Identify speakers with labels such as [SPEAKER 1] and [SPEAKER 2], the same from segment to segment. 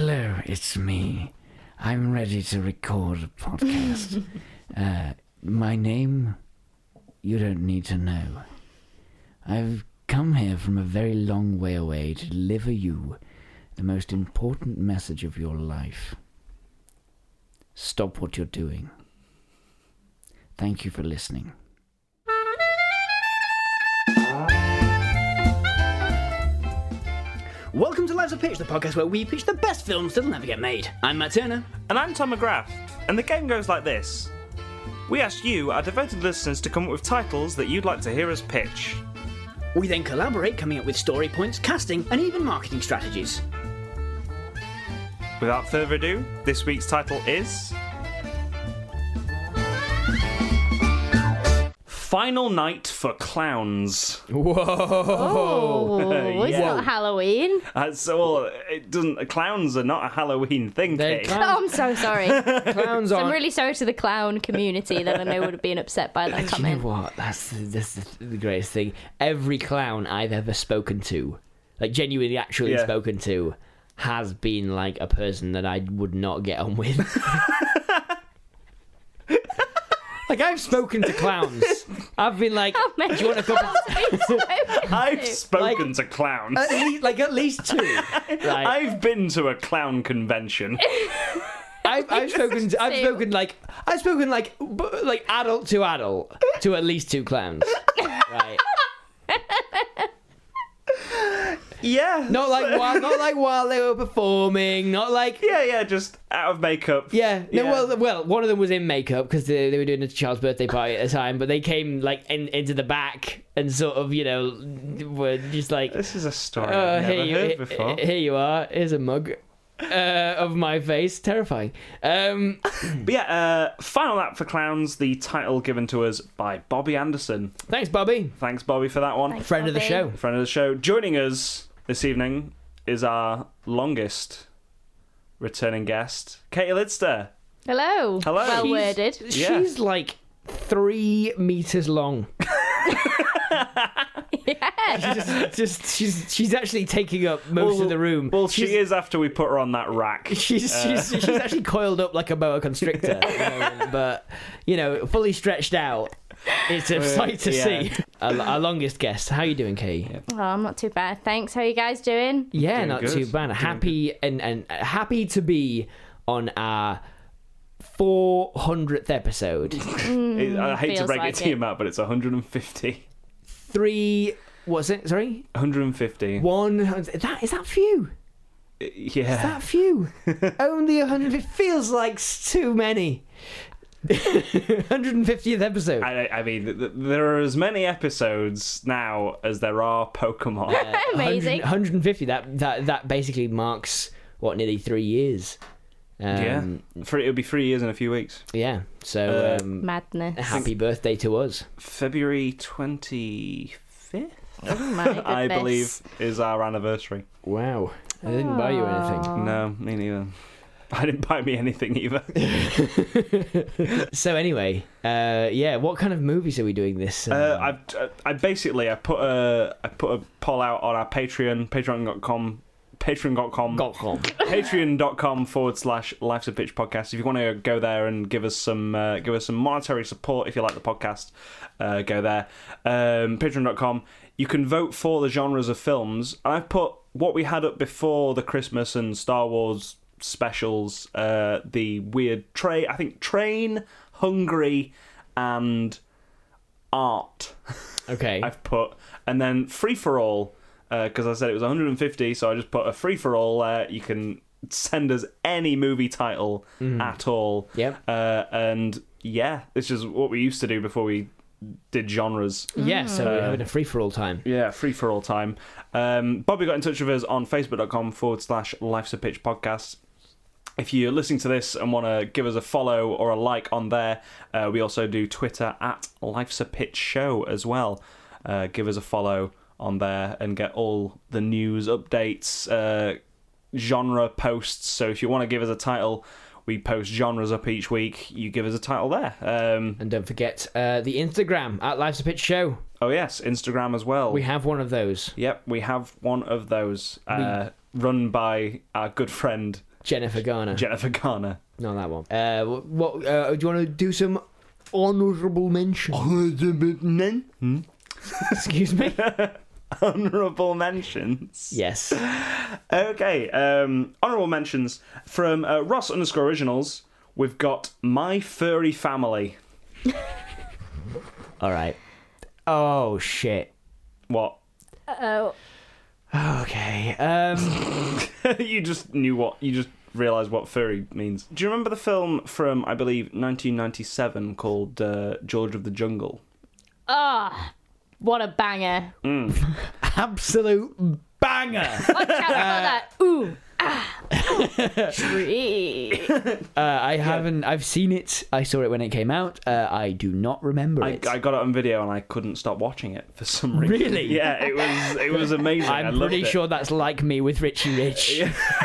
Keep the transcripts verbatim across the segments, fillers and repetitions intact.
[SPEAKER 1] Hello, it's me. I'm ready to record a podcast. uh, my name, you don't need to know. I've come here from a very long way away to deliver you the most important message of your life. Stop what you're doing. Thank you for listening.
[SPEAKER 2] Welcome to Lives of Pitch, the podcast where we pitch the best films that'll never get made. I'm Matt Turner.
[SPEAKER 3] And I'm Tom McGrath. And the game goes like this. We ask you, our devoted listeners, to come up with titles that you'd like to hear us pitch.
[SPEAKER 2] We then collaborate, coming up with story points, casting, and even marketing strategies.
[SPEAKER 3] Without further ado, this week's title is... Final Night for Clowns.
[SPEAKER 1] Whoa!
[SPEAKER 4] Oh, it's
[SPEAKER 3] Yeah.
[SPEAKER 4] not Halloween.
[SPEAKER 3] Uh, so, well, it doesn't. Clowns are not a Halloween thing,
[SPEAKER 1] They're
[SPEAKER 3] Kate.
[SPEAKER 1] clowns.
[SPEAKER 4] Oh, I'm so sorry.
[SPEAKER 1] Clowns
[SPEAKER 4] I'm
[SPEAKER 1] aren't...
[SPEAKER 4] really sorry to the clown community that I know would have been upset by that
[SPEAKER 1] Do you know
[SPEAKER 4] comment.
[SPEAKER 1] what? That's, that's the, the greatest thing. Every clown I've ever spoken to, like genuinely actually
[SPEAKER 3] Yeah.
[SPEAKER 1] spoken to, has been like a person that I would not get on with. Like, I've spoken to clowns. I've been like,
[SPEAKER 4] How many
[SPEAKER 1] do you want a cup of...
[SPEAKER 4] clowns have you spoken
[SPEAKER 3] I've
[SPEAKER 4] to?
[SPEAKER 3] spoken
[SPEAKER 1] Like-
[SPEAKER 3] to clowns.
[SPEAKER 1] At least, like, at least two. Right?
[SPEAKER 3] I've been to a clown convention.
[SPEAKER 1] I've, I've spoken. To, I've
[SPEAKER 4] Two.
[SPEAKER 1] spoken like I've spoken like b- like adult to adult to at least two clowns. Right.
[SPEAKER 3] Yeah.
[SPEAKER 1] Not like while not like while they were performing. Not like
[SPEAKER 3] Yeah, yeah, just out of makeup.
[SPEAKER 1] yeah. No.
[SPEAKER 3] Yeah.
[SPEAKER 1] Well, well, one of them was in makeup because they, they were doing a child's birthday party at the time. But they came like in, into the back and sort of you know were just like.
[SPEAKER 3] This is a story
[SPEAKER 1] Uh,
[SPEAKER 3] I've
[SPEAKER 1] here
[SPEAKER 3] never
[SPEAKER 1] you,
[SPEAKER 3] heard
[SPEAKER 1] he-
[SPEAKER 3] before.
[SPEAKER 1] here you are. Here's a mug uh, of my face. Terrifying. Um,
[SPEAKER 3] But yeah, uh, Final Lap for Clowns, the title given to us by Bobby Anderson.
[SPEAKER 1] thanks, Bobby.
[SPEAKER 3] Thanks, Bobby, for that one.
[SPEAKER 4] Thanks,
[SPEAKER 1] Friend of the
[SPEAKER 4] Bobby.
[SPEAKER 1] show.
[SPEAKER 3] Friend of the show. Joining us this evening is our longest returning guest, Katie Lidster.
[SPEAKER 4] Hello.
[SPEAKER 3] Hello.
[SPEAKER 4] Well
[SPEAKER 3] She's-
[SPEAKER 4] worded.
[SPEAKER 3] Yeah.
[SPEAKER 1] She's like three meters long.
[SPEAKER 4] Yeah.
[SPEAKER 1] just, just she's she's actually taking up most
[SPEAKER 3] Well,
[SPEAKER 1] of the room.
[SPEAKER 3] Well,
[SPEAKER 1] she's,
[SPEAKER 3] she is after we put her on that rack.
[SPEAKER 1] She's she's, she's actually coiled up like a boa constrictor, at the moment, but you know, fully stretched out. It's a sight to
[SPEAKER 3] yeah.
[SPEAKER 1] see. Our, our longest guest. How you doing, Kay?
[SPEAKER 4] Oh, I'm not too bad. Thanks. How are you guys doing?
[SPEAKER 1] Yeah,
[SPEAKER 3] Doing
[SPEAKER 1] not
[SPEAKER 3] good.
[SPEAKER 1] too bad.
[SPEAKER 3] Doing
[SPEAKER 1] Happy and and uh, happy to be on our four hundredth episode.
[SPEAKER 3] It- I hate to
[SPEAKER 4] feels
[SPEAKER 3] break
[SPEAKER 4] like
[SPEAKER 3] it to
[SPEAKER 4] it.
[SPEAKER 3] you, Matt, but it's one hundred fifty.
[SPEAKER 1] Three. What's it? Sorry,
[SPEAKER 3] one hundred fifty.
[SPEAKER 1] one hundred. That is that few.
[SPEAKER 3] Yeah.
[SPEAKER 1] Is that few? Only a hundred. It feels like s- too many. one hundred fiftieth episode.
[SPEAKER 3] I, I mean, th- th- there are as many episodes now as there are Pokemon.
[SPEAKER 1] Uh,
[SPEAKER 4] Amazing.
[SPEAKER 1] one hundred, one hundred fifty. That that that basically marks what nearly three years. Um,
[SPEAKER 3] yeah. For, it'll be three years in a few weeks.
[SPEAKER 1] yeah. So
[SPEAKER 3] Uh,
[SPEAKER 1] um,
[SPEAKER 4] Madness.
[SPEAKER 1] happy birthday to us.
[SPEAKER 3] February twenty-fifth,
[SPEAKER 4] Oh my goodness.
[SPEAKER 3] I believe, is our anniversary.
[SPEAKER 1] Wow. I didn't buy you anything.
[SPEAKER 3] No, me neither. I didn't buy me anything either.
[SPEAKER 1] So anyway, uh, yeah. What kind of movies are we doing this? Um,
[SPEAKER 3] Uh, I've, uh, I basically I put a I put a poll out on our Patreon, patreon dot com, patreon dot com,
[SPEAKER 1] got on.
[SPEAKER 3] patreon dot com forward slash Life's a Pitch podcast. If you want to go there and give us some uh, give us some monetary support, if you like the podcast, uh, go there. Um, patreon dot com. You can vote for the genres of films. I've put what we had up before the Christmas and Star Wars specials. Uh, the weird train. I think Train, Hungry, and Art.
[SPEAKER 1] Okay.
[SPEAKER 3] I've put, and then Free for All, because I said it was one hundred fifty, so I just put a Free for All there. You can send us any movie title at all.
[SPEAKER 1] Yep.
[SPEAKER 3] Uh, and yeah, this is what we used to do before we did genres.
[SPEAKER 1] Yeah. So we're
[SPEAKER 3] Uh,
[SPEAKER 1] having a free for all time.
[SPEAKER 3] Yeah, free for all time. Um, Bobby got in touch with us on facebook dot com forward slash Life's a Pitch podcast. If you're listening to this and want to give us a follow or a like on there, uh, we also do Twitter at Life's a Pitch Show as well. Uh, give us a follow on there and get all the news, updates, uh, genre posts. So if you want to give us a title, we post genres up each week. You give us a title there. Um,
[SPEAKER 1] And don't forget uh, the Instagram at Life's a Pitch Show.
[SPEAKER 3] oh yes, Instagram as well.
[SPEAKER 1] We have one of those.
[SPEAKER 3] Yep, we have one of those uh, run by our good friend
[SPEAKER 5] Jennifer Garner.
[SPEAKER 3] Jennifer Garner.
[SPEAKER 5] No, that one. Uh, what? Uh, do you want to do some honourable mention?
[SPEAKER 3] Hmm?
[SPEAKER 5] Excuse me.
[SPEAKER 3] Honourable mentions.
[SPEAKER 5] Yes.
[SPEAKER 3] Okay. Um, honourable mentions from uh, Ross underscore originals. We've got My Furry Family.
[SPEAKER 5] All right. Oh shit.
[SPEAKER 3] What?
[SPEAKER 4] Oh,
[SPEAKER 5] Okay. Um.
[SPEAKER 3] You just knew what. You just realised what furry means. Do you remember the film from, I believe, nineteen ninety-seven called uh, George of the Jungle?
[SPEAKER 4] ah, what a banger!
[SPEAKER 5] Absolute banger.
[SPEAKER 4] Watch out for that! Ooh, ah, tree.
[SPEAKER 5] Uh, I haven't. I've seen it. I saw it when it came out. Uh, I do not remember
[SPEAKER 3] I,
[SPEAKER 5] it.
[SPEAKER 3] I got it on video and I couldn't stop watching it for some reason.
[SPEAKER 5] Really?
[SPEAKER 3] Yeah, it was it was amazing. I
[SPEAKER 5] I'm
[SPEAKER 3] loved
[SPEAKER 5] pretty
[SPEAKER 3] it.
[SPEAKER 5] sure that's like me with Richie Rich.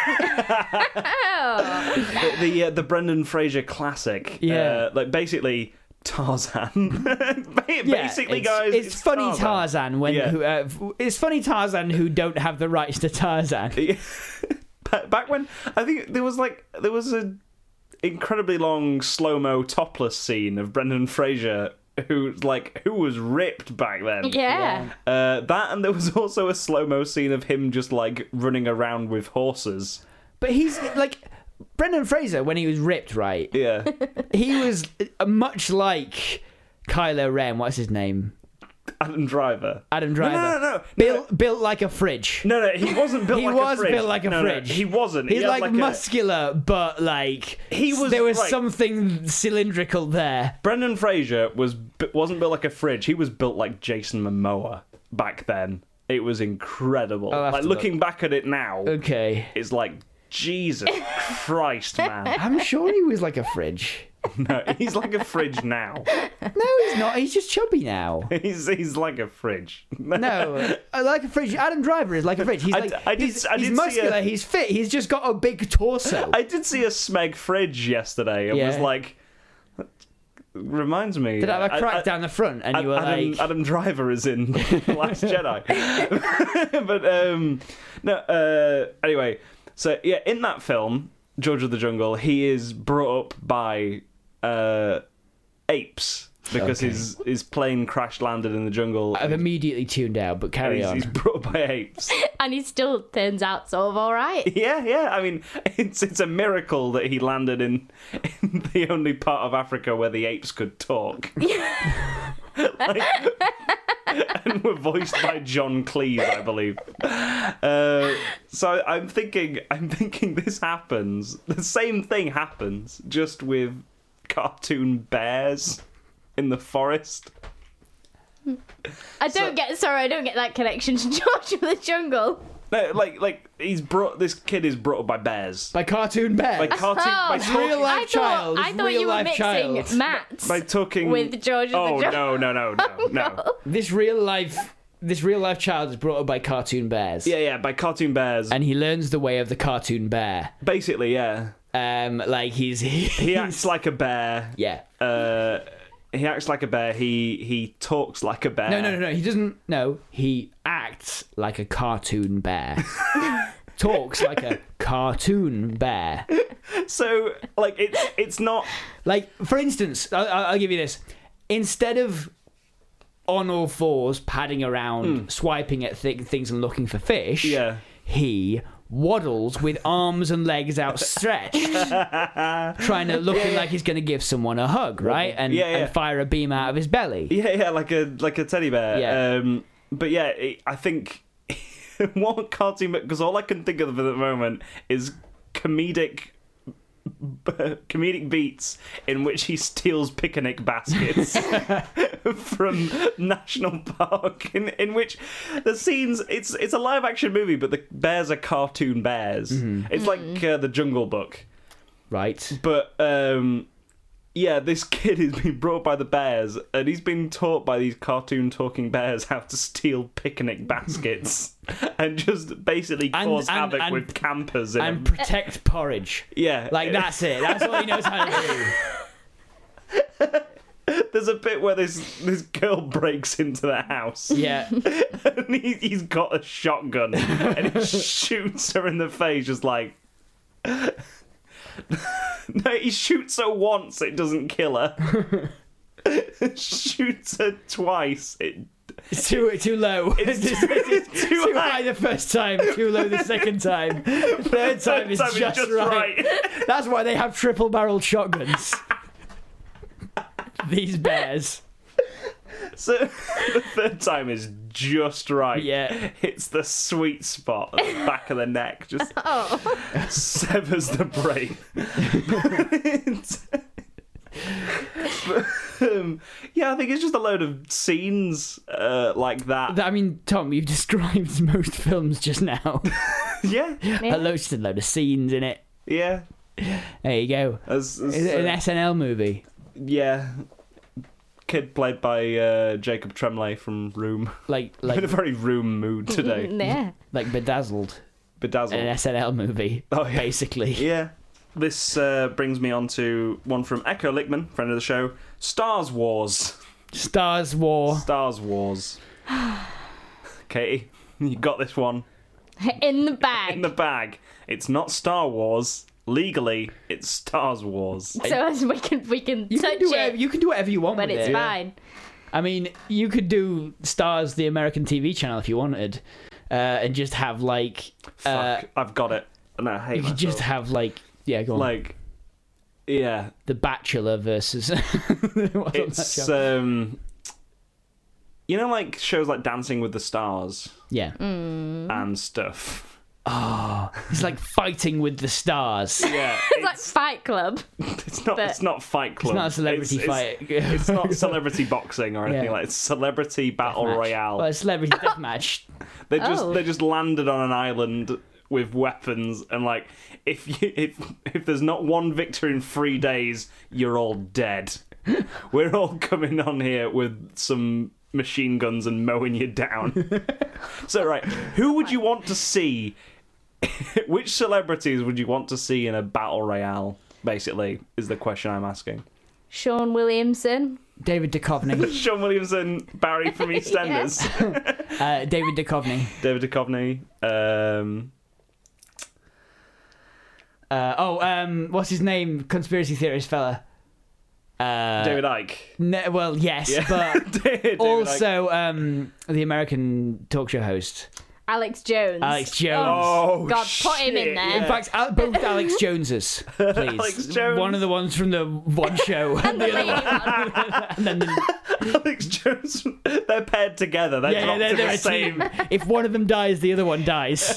[SPEAKER 4] Oh,
[SPEAKER 3] the the, uh, the Brendan Fraser classic.
[SPEAKER 5] Yeah.
[SPEAKER 3] Uh, like basically Tarzan. Basically,
[SPEAKER 5] it's,
[SPEAKER 3] guys,
[SPEAKER 5] it's, funny Tarzan,
[SPEAKER 3] Tarzan
[SPEAKER 5] when
[SPEAKER 3] Yeah.
[SPEAKER 5] who, uh, it's funny Tarzan who don't have the rights to Tarzan.
[SPEAKER 3] Ba- Back when I think there was like there was a incredibly long slow mo topless scene of Brendan Fraser who like who was ripped back then.
[SPEAKER 4] yeah.
[SPEAKER 3] Uh, that and there was also a slow mo scene of him just like running around with horses.
[SPEAKER 5] But he's like Brendan Fraser when he was ripped, right?
[SPEAKER 3] Yeah.
[SPEAKER 5] He was uh, much like Kylo Ren. What's his name?
[SPEAKER 3] Adam Driver.
[SPEAKER 5] Adam
[SPEAKER 3] No,
[SPEAKER 5] Driver.
[SPEAKER 3] no, no, no.
[SPEAKER 5] Built built like a fridge.
[SPEAKER 3] No, no, he wasn't built
[SPEAKER 5] He
[SPEAKER 3] like
[SPEAKER 5] was
[SPEAKER 3] a fridge.
[SPEAKER 5] built like a
[SPEAKER 3] No, no,
[SPEAKER 5] fridge.
[SPEAKER 3] he wasn't.
[SPEAKER 5] He's
[SPEAKER 3] He had
[SPEAKER 5] like,
[SPEAKER 3] like a-
[SPEAKER 5] muscular, but like
[SPEAKER 3] He was-
[SPEAKER 5] there was
[SPEAKER 3] right.
[SPEAKER 5] something cylindrical there.
[SPEAKER 3] Brendan Fraser was wasn't built like a fridge. He was built like Jason Momoa back then. It was incredible.
[SPEAKER 5] I'll have
[SPEAKER 3] Like
[SPEAKER 5] to
[SPEAKER 3] looking back at it now,
[SPEAKER 5] Okay.
[SPEAKER 3] it's like Jesus Christ, man.
[SPEAKER 5] I'm sure he was like a fridge.
[SPEAKER 3] No, he's like a fridge now.
[SPEAKER 5] No, he's not. He's just chubby now.
[SPEAKER 3] He's he's like a fridge.
[SPEAKER 5] No, I like a fridge. Adam Driver is like a fridge. He's
[SPEAKER 3] I
[SPEAKER 5] like
[SPEAKER 3] d- I did-
[SPEAKER 5] he's,
[SPEAKER 3] I
[SPEAKER 5] he's
[SPEAKER 3] did see
[SPEAKER 5] muscular.
[SPEAKER 3] a-
[SPEAKER 5] He's fit. He's just got a big torso.
[SPEAKER 3] I did see a Smeg fridge yesterday. It was
[SPEAKER 5] Yeah.
[SPEAKER 3] like reminds me.
[SPEAKER 5] Did it have a
[SPEAKER 3] I-
[SPEAKER 5] crack
[SPEAKER 3] I-
[SPEAKER 5] down the front? And you were
[SPEAKER 3] Adam,
[SPEAKER 5] like,
[SPEAKER 3] Adam Driver is in The Last Jedi. But um, no. Uh, anyway, so yeah, in that film, George of the Jungle, he is brought up by uh, apes because
[SPEAKER 5] Okay.
[SPEAKER 3] his his plane crash landed in the jungle.
[SPEAKER 5] I've immediately tuned out, but carry
[SPEAKER 3] he's,
[SPEAKER 5] on.
[SPEAKER 3] he's brought up by apes.
[SPEAKER 4] And he still turns out sort of all right.
[SPEAKER 3] Yeah, yeah. I mean, it's it's a miracle that he landed in, in the only part of Africa where the apes could talk. Like, and were voiced by John Cleese, I believe. Uh, so I'm thinking, I'm thinking this happens. The same thing happens, just with cartoon bears in the forest.
[SPEAKER 4] I don't
[SPEAKER 3] So-
[SPEAKER 4] get. Sorry, I don't get that connection to George of the Jungle.
[SPEAKER 3] No, like, like he's brought. This kid is brought up by bears.
[SPEAKER 5] By cartoon bears.
[SPEAKER 3] By cartoon.
[SPEAKER 4] Oh,
[SPEAKER 3] by
[SPEAKER 5] It's
[SPEAKER 3] talking.
[SPEAKER 5] real life
[SPEAKER 4] I thought,
[SPEAKER 5] child.
[SPEAKER 4] I
[SPEAKER 5] It's
[SPEAKER 4] thought
[SPEAKER 5] real
[SPEAKER 4] you were
[SPEAKER 5] life
[SPEAKER 4] mixing
[SPEAKER 5] child.
[SPEAKER 4] Matt
[SPEAKER 3] By talking
[SPEAKER 4] with George of
[SPEAKER 3] Oh
[SPEAKER 4] the Jungle.
[SPEAKER 3] no, no, no, no, no.
[SPEAKER 5] This real life, this real life child is brought up by cartoon bears.
[SPEAKER 3] Yeah, yeah, by cartoon bears.
[SPEAKER 5] And he learns the way of the cartoon bear.
[SPEAKER 3] Basically, yeah.
[SPEAKER 5] Um, like he's he,
[SPEAKER 3] He acts like a bear.
[SPEAKER 5] yeah.
[SPEAKER 3] Uh, he acts like a bear. He he talks like a bear.
[SPEAKER 5] No, no, no, no. He doesn't. No, he acts like a cartoon bear. Talks like a cartoon bear.
[SPEAKER 3] So, like, it's it's not.
[SPEAKER 5] Like, for instance, I'll, I'll give you this. Instead of on all fours, padding around, swiping at th- things and looking for fish,
[SPEAKER 3] Yeah.
[SPEAKER 5] he waddles with arms and legs outstretched, trying to looking like he's going to give someone a hug, right? And,
[SPEAKER 3] Yeah, yeah.
[SPEAKER 5] and fire a beam out of his belly.
[SPEAKER 3] Yeah, yeah, like a like a teddy bear.
[SPEAKER 5] Yeah.
[SPEAKER 3] Um, but yeah, it, I think what cartoon because all I can think of at the moment is comedic. comedic beats in which he steals picnic baskets from National Park in, in which the scenes it's it's a live action movie but the bears are cartoon bears. It's like uh, the Jungle Book,
[SPEAKER 5] Right.
[SPEAKER 3] but um yeah, this kid is being brought up by the bears and he's been taught by these cartoon talking bears how to steal picnic baskets and just basically
[SPEAKER 5] And-
[SPEAKER 3] cause
[SPEAKER 5] and-
[SPEAKER 3] havoc
[SPEAKER 5] and-
[SPEAKER 3] with campers in
[SPEAKER 5] And
[SPEAKER 3] them.
[SPEAKER 5] protect porridge.
[SPEAKER 3] Yeah,
[SPEAKER 5] Like, that's it. That's all he knows how to do.
[SPEAKER 3] There's a bit where this this girl breaks into the house
[SPEAKER 5] Yeah.
[SPEAKER 3] and he, he's got a shotgun and he shoots her in the face, just like, No, he shoots her once, it doesn't kill her. Shoots her twice, it...
[SPEAKER 5] It's too too low.
[SPEAKER 3] It's
[SPEAKER 5] It's
[SPEAKER 3] too-
[SPEAKER 5] it's
[SPEAKER 3] too
[SPEAKER 5] too
[SPEAKER 3] high.
[SPEAKER 5] high the first time, too low the second time. The third time is
[SPEAKER 3] Time is
[SPEAKER 5] just,
[SPEAKER 3] just
[SPEAKER 5] right.
[SPEAKER 3] right.
[SPEAKER 5] That's why they have triple barreled shotguns. These bears.
[SPEAKER 3] So the third time is just right.
[SPEAKER 5] Yeah.
[SPEAKER 3] It's the sweet spot at the back of the neck. Just severs the brain. But, um, yeah, I think it's just a load of scenes uh, like that.
[SPEAKER 5] I mean, Tom, you've described most films just now.
[SPEAKER 3] Yeah,
[SPEAKER 5] A load, just a load of scenes in it.
[SPEAKER 3] yeah.
[SPEAKER 5] There you go.
[SPEAKER 3] As, as,
[SPEAKER 5] Is it an
[SPEAKER 3] uh,
[SPEAKER 5] S N L movie?
[SPEAKER 3] yeah. Kid played by uh, Jacob Tremblay from Room.
[SPEAKER 5] Like
[SPEAKER 3] I'm in a
[SPEAKER 5] like
[SPEAKER 3] very Room mood today.
[SPEAKER 4] Yeah.
[SPEAKER 5] like Bedazzled,
[SPEAKER 3] Bedazzled.
[SPEAKER 5] an S N L movie,
[SPEAKER 3] Oh, yeah.
[SPEAKER 5] basically.
[SPEAKER 3] Yeah. This uh, brings me on to one from Echo Lickman, friend of the show. Stars Wars.
[SPEAKER 5] Stars War.
[SPEAKER 3] Stars Wars. Katie, you got this one
[SPEAKER 4] In the bag.
[SPEAKER 3] in the bag. It's not Star Wars. Legally, it's Stars Wars.
[SPEAKER 4] So as we can we can
[SPEAKER 5] You
[SPEAKER 4] touch
[SPEAKER 5] can, do whatever,
[SPEAKER 4] it,
[SPEAKER 5] you can do whatever you want
[SPEAKER 4] but
[SPEAKER 5] with
[SPEAKER 4] it's
[SPEAKER 5] it.
[SPEAKER 4] fine.
[SPEAKER 5] I mean, you could do Stars, the American T V channel, if you wanted, uh, and just have like, uh,
[SPEAKER 3] Fuck, I've got it. No, I hate
[SPEAKER 5] you could
[SPEAKER 3] myself.
[SPEAKER 5] just have like, yeah, go on,
[SPEAKER 3] Like, yeah,
[SPEAKER 5] The Bachelor versus. What's on that
[SPEAKER 3] it's
[SPEAKER 5] show?
[SPEAKER 3] um, you know, like shows like Dancing with the Stars
[SPEAKER 5] yeah.
[SPEAKER 3] and stuff.
[SPEAKER 5] Oh, it's like fighting with the stars.
[SPEAKER 3] Yeah,
[SPEAKER 4] It's like Fight Club.
[SPEAKER 3] it's not.
[SPEAKER 4] but-
[SPEAKER 3] It's not Fight Club.
[SPEAKER 5] It's not a celebrity
[SPEAKER 3] It's-
[SPEAKER 5] fight.
[SPEAKER 3] It's, it's not celebrity boxing or anything
[SPEAKER 5] Yeah.
[SPEAKER 3] like. It's celebrity battle
[SPEAKER 5] Deathmatch.
[SPEAKER 3] royale.
[SPEAKER 5] Well, it's celebrity deathmatch.
[SPEAKER 3] They just
[SPEAKER 4] Oh.
[SPEAKER 3] they just landed on an island with weapons and like if you if if there's not one victor in three days, you're all dead. We're all coming on here with some machine guns and mowing you down. So right, who would you want to see? Which celebrities would you want to see in a battle royale? Basically, is the question I'm asking.
[SPEAKER 4] Sean Williamson.
[SPEAKER 5] David Duchovny.
[SPEAKER 3] Sean Williamson, Barry from EastEnders,
[SPEAKER 5] uh, David Duchovny.
[SPEAKER 3] David Duchovny. Um,
[SPEAKER 5] Uh, oh, um, what's his name? Conspiracy theorist fella. Uh,
[SPEAKER 3] David Icke.
[SPEAKER 5] ne- well, yes,
[SPEAKER 3] Yeah.
[SPEAKER 5] but
[SPEAKER 3] David Icke.
[SPEAKER 5] also um, the American talk show host,
[SPEAKER 4] Alex Jones.
[SPEAKER 5] Alex Jones.
[SPEAKER 3] Oh,
[SPEAKER 4] God, put him in
[SPEAKER 3] shit,
[SPEAKER 4] there.
[SPEAKER 5] In
[SPEAKER 3] yeah.
[SPEAKER 5] fact, Al- both Alex Joneses, please.
[SPEAKER 3] Alex Jones.
[SPEAKER 5] One of the ones from the one show, and the other one, and then the,
[SPEAKER 3] Alex Jones, they're paired together. They're
[SPEAKER 5] yeah, yeah,
[SPEAKER 3] dropped
[SPEAKER 5] they're,
[SPEAKER 3] in
[SPEAKER 5] they're
[SPEAKER 3] the
[SPEAKER 5] a
[SPEAKER 3] same.
[SPEAKER 5] team. If one of them dies, the other one dies.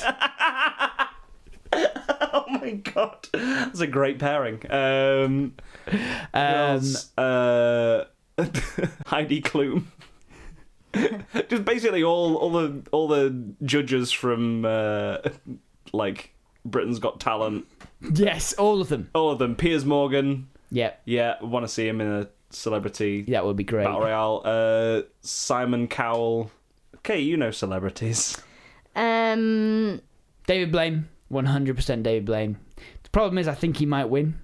[SPEAKER 3] Oh my god, that's a great pairing. Um, who
[SPEAKER 5] Um,
[SPEAKER 3] else? uh, Heidi Klum. Just basically all, all the all the judges from uh, like Britain's Got Talent.
[SPEAKER 5] yes, all of them.
[SPEAKER 3] All of them. Piers Morgan.
[SPEAKER 5] Yep,
[SPEAKER 3] Yeah, want to see him in a celebrity
[SPEAKER 5] that would be great.
[SPEAKER 3] battle royale. Uh, Simon Cowell. Okay, you know celebrities.
[SPEAKER 4] Um,
[SPEAKER 5] David Blaine, one hundred percent David Blaine. The problem is, I think he might win.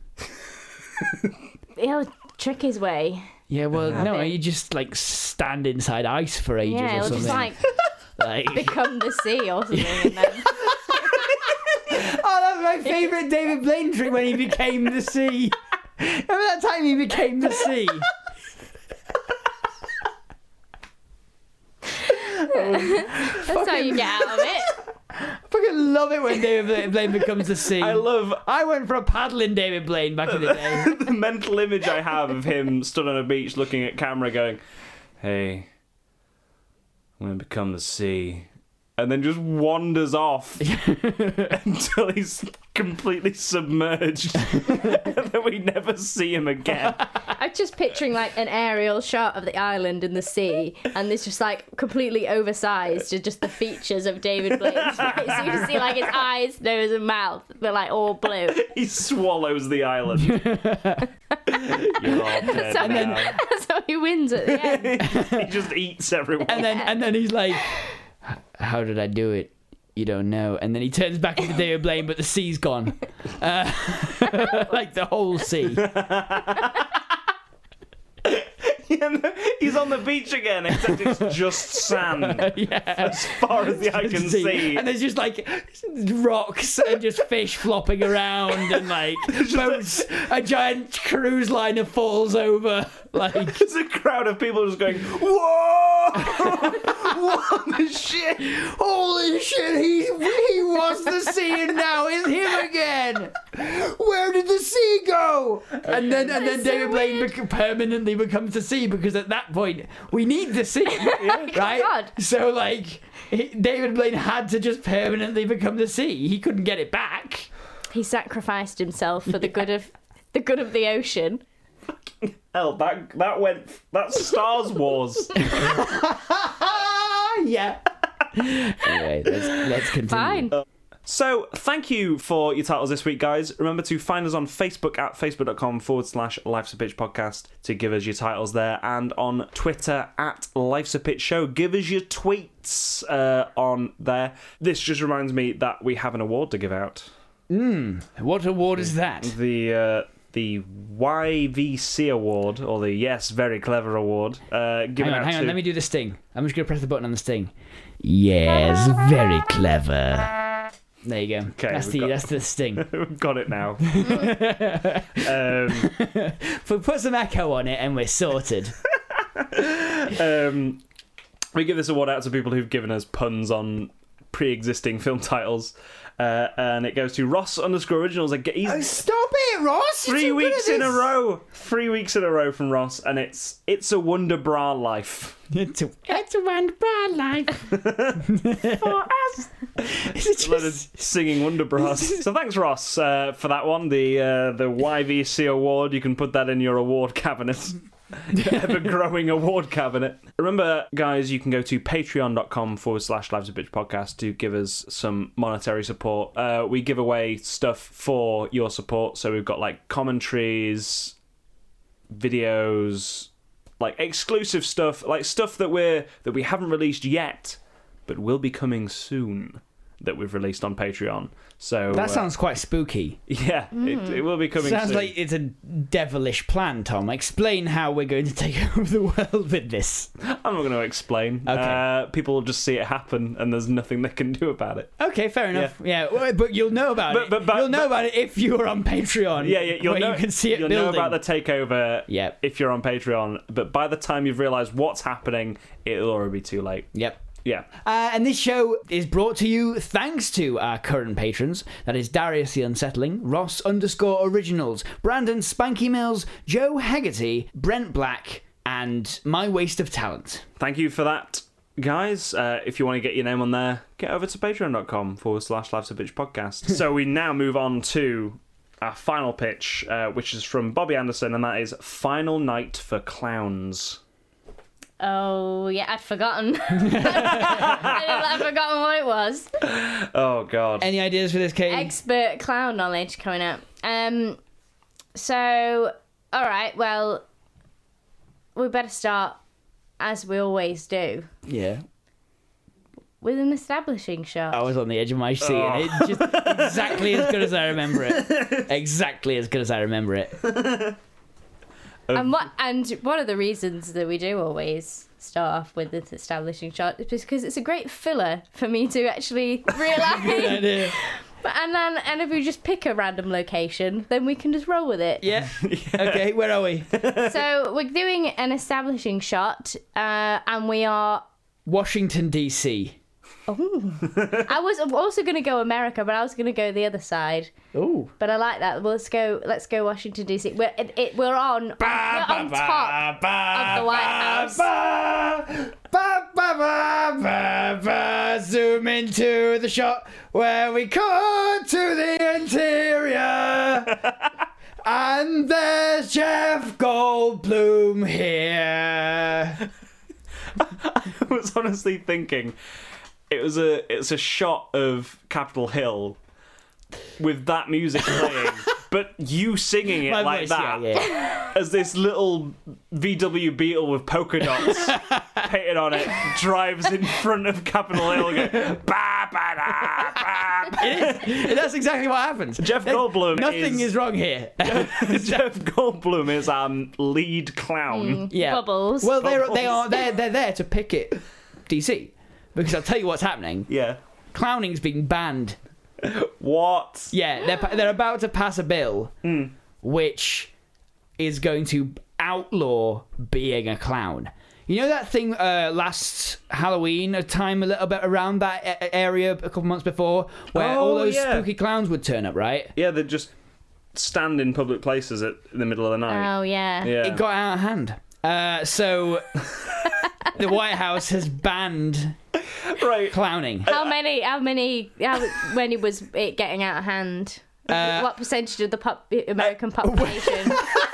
[SPEAKER 4] he'll trick his way.
[SPEAKER 5] Yeah, well,
[SPEAKER 4] Have
[SPEAKER 5] no,
[SPEAKER 4] it.
[SPEAKER 5] you just like stand inside ice for ages
[SPEAKER 4] Yeah,
[SPEAKER 5] or
[SPEAKER 4] he'll
[SPEAKER 5] something.
[SPEAKER 4] just like
[SPEAKER 5] Like-
[SPEAKER 4] become the sea or something. And then...
[SPEAKER 5] Oh, that's my favourite David Blaine trick when he became the sea. Remember that time he became the sea?
[SPEAKER 4] That's how you get out of it.
[SPEAKER 5] I fucking love it when David Blaine- Blaine becomes the sea.
[SPEAKER 3] I love
[SPEAKER 5] I went for a paddle in David Blaine back in the day.
[SPEAKER 3] the mental image I have of him stood on a beach looking at camera going, hey, I'm going to become the sea. And then just wanders off until he's completely submerged. And then we never see him again.
[SPEAKER 4] I'm just picturing like an aerial shot of the island in the sea, and it's just like completely oversized to just the features of David Blaine's face. So you see like his eyes, nose, and mouth. They're like all blue.
[SPEAKER 3] He swallows the island. You're all dead
[SPEAKER 4] So,
[SPEAKER 3] now.
[SPEAKER 4] so he wins at the end.
[SPEAKER 3] He just eats everyone.
[SPEAKER 5] And then and then he's like, how did I do it? You don't know. And then he turns back into David Blaine, but the sea's gone. Uh, like the whole sea.
[SPEAKER 3] Yeah, He's on the beach again, except it's just sand
[SPEAKER 5] yeah.
[SPEAKER 3] as far as the eye can see.
[SPEAKER 5] And there's just like rocks and just fish flopping around and like boats. A giant cruise liner falls over. Like
[SPEAKER 3] There's a crowd of people just going, whoa! What the shit?
[SPEAKER 5] holy shit! He he was the sea and now it's him again. Where did the sea go? And then and then
[SPEAKER 4] That's so
[SPEAKER 5] David Blaine
[SPEAKER 4] weird.
[SPEAKER 5] bec- permanently becomes the sea because at that point we need the sea, right?
[SPEAKER 4] God.
[SPEAKER 5] So like he, David Blaine had to just permanently become the sea. He couldn't get it back.
[SPEAKER 4] He sacrificed himself for the good of the good of the ocean.
[SPEAKER 3] Hell, that that went. That's Star Wars.
[SPEAKER 5] Yeah. Anyway, let's let's continue.
[SPEAKER 4] Fine.
[SPEAKER 3] So, thank you for your titles this week, guys. Remember to find us on Facebook at facebook.com forward slash Life's a Pitch podcast to give us your titles there, and on Twitter at Life's a Pitch show. Give us your tweets uh, on there. This just reminds me that we have an award to give out.
[SPEAKER 5] What award is that?
[SPEAKER 3] The uh, the Y V C award, or the Yes Very Clever award. Uh, given
[SPEAKER 5] Hang on,
[SPEAKER 3] out
[SPEAKER 5] hang on.
[SPEAKER 3] to...
[SPEAKER 5] Let me do the sting. I'm just gonna press the button on the sting. Yes, very clever. There you go.
[SPEAKER 3] Okay,
[SPEAKER 5] that's
[SPEAKER 3] we've
[SPEAKER 5] the
[SPEAKER 3] got-
[SPEAKER 5] that's the sting.
[SPEAKER 3] We've got it now. um,
[SPEAKER 5] Put put some echo on it, and we're sorted.
[SPEAKER 3] um, we give this award out to people who've given us puns on pre-existing film titles, uh, and it goes to Ross underscore originals. He's
[SPEAKER 5] Stop it, Ross!
[SPEAKER 3] three weeks in a row. Three weeks in a row from Ross, and it's it's a Wonder Bra life.
[SPEAKER 5] It's a it's a wonderful life for us. Is it
[SPEAKER 3] A lot of
[SPEAKER 5] just...
[SPEAKER 3] singing Wonder Bras. So thanks, Ross, uh, for that one. The uh, the Y V C award. You can put that in your award cabinet. Ever-growing award cabinet. Remember, guys, you can go to patreon.com forward slash Lives a Bitch podcast to give us some monetary support. Uh, we give away stuff for your support. So we've got like commentaries, videos, like exclusive stuff, like stuff that we're that we haven't released yet, but will be coming soon, that we've released on Patreon. So
[SPEAKER 5] That
[SPEAKER 3] uh,
[SPEAKER 5] sounds quite spooky.
[SPEAKER 3] yeah, it, it will be coming
[SPEAKER 5] Sounds
[SPEAKER 3] soon.
[SPEAKER 5] like it's a devilish plan, Tom. Explain how we're going to take over the world with this.
[SPEAKER 3] I'm not going to explain.
[SPEAKER 5] Okay.
[SPEAKER 3] Uh, people will just see it happen, and there's nothing they can do about it.
[SPEAKER 5] Okay, fair enough. Yeah, well, but you'll know about
[SPEAKER 3] But-
[SPEAKER 5] it.
[SPEAKER 3] but- but-
[SPEAKER 5] you'll know
[SPEAKER 3] but-
[SPEAKER 5] about it if you're on Patreon.
[SPEAKER 3] Yeah, yeah, you'll
[SPEAKER 5] where
[SPEAKER 3] know.
[SPEAKER 5] you can see it
[SPEAKER 3] you'll
[SPEAKER 5] building.
[SPEAKER 3] know about the takeover.
[SPEAKER 5] Yep.
[SPEAKER 3] If you're on Patreon, but by the time you've realised what's happening, it'll already be too late.
[SPEAKER 5] Yep.
[SPEAKER 3] Yeah.
[SPEAKER 5] Uh, and this show is brought to you thanks to our current patrons. That is Darius the Unsettling, Ross underscore Originals, Brandon Spanky Mills, Joe Hegarty, Brent Black, and My Waste of Talent.
[SPEAKER 3] Thank you for that, guys. Uh, if you want to get your name on there, get over to patreon.com forward slash Life's a Bitch podcast. So we now move on to our final pitch, uh, which is from Bobby Anderson, and that is Final Night for Clowns.
[SPEAKER 4] Oh yeah, I'd forgotten. I'd forgotten what it was.
[SPEAKER 3] Oh, God.
[SPEAKER 5] Any ideas for this, Katie?
[SPEAKER 4] Expert clown knowledge coming up. Um, so all right, well, we better start as we always do
[SPEAKER 5] yeah.
[SPEAKER 4] with an establishing shot.
[SPEAKER 5] I was on the edge of my seat, and it just exactly as good as I remember it. Exactly as good as I remember it.
[SPEAKER 4] And what? And one of the reasons that we do always start off with this establishing shot is because it's a great filler for me to actually
[SPEAKER 5] Good
[SPEAKER 4] realise.
[SPEAKER 5] idea.
[SPEAKER 4] But and then and if we just pick a random location, then we can just roll with it.
[SPEAKER 5] Yeah. Okay, where are we?
[SPEAKER 4] So we're doing an establishing shot, uh, and we are.
[SPEAKER 5] Washington, D C.
[SPEAKER 4] I was also going to go America, but I was going to go the other side.
[SPEAKER 5] Ooh.
[SPEAKER 4] But I like that. Well, let's go. Let's go Washington D C. We're it, it, we're on. We're on top of the White House.
[SPEAKER 5] Ba, ba, ba, ba, ba. Zoom into the shot where we cut to the interior. And there's Jeff Goldblum here.
[SPEAKER 3] I was honestly thinking it was a it's a shot of Capitol Hill with that music playing, but you singing it
[SPEAKER 5] My
[SPEAKER 3] like
[SPEAKER 5] voice,
[SPEAKER 3] that
[SPEAKER 5] yeah, yeah.
[SPEAKER 3] as this little V W Beetle with polka dots painted on it drives in front of Capitol Hill and goes, ba, ba, da, ba, ba.
[SPEAKER 5] It is. That's exactly what happens.
[SPEAKER 3] Jeff
[SPEAKER 5] There-
[SPEAKER 3] Goldblum
[SPEAKER 5] Nothing
[SPEAKER 3] is-
[SPEAKER 5] is, wrong here.
[SPEAKER 3] Jeff Goldblum is um lead clown.
[SPEAKER 5] yeah.
[SPEAKER 4] Bubbles.
[SPEAKER 5] Well, they're,
[SPEAKER 3] Bubbles.
[SPEAKER 5] they are they're, they're there to picket D C. Because I'll tell you what's happening.
[SPEAKER 3] Yeah.
[SPEAKER 5] Clowning's being banned.
[SPEAKER 3] What?
[SPEAKER 5] Yeah, they're, pa- they're about to pass a bill which is going to outlaw being a clown. You know that thing uh, last Halloween, a time a little bit around that a- area a couple months before, where
[SPEAKER 3] Oh,
[SPEAKER 5] all those
[SPEAKER 3] yeah.
[SPEAKER 5] spooky clowns would turn up, right?
[SPEAKER 3] Yeah, they just stand in public places at in the middle of the night.
[SPEAKER 4] Oh, yeah.
[SPEAKER 3] yeah.
[SPEAKER 5] It got out of hand. Uh, so the White House has banned
[SPEAKER 3] right.
[SPEAKER 5] clowning.
[SPEAKER 4] How many, how many, how many was it getting out of hand?
[SPEAKER 5] Uh,
[SPEAKER 4] what percentage of the pop- American population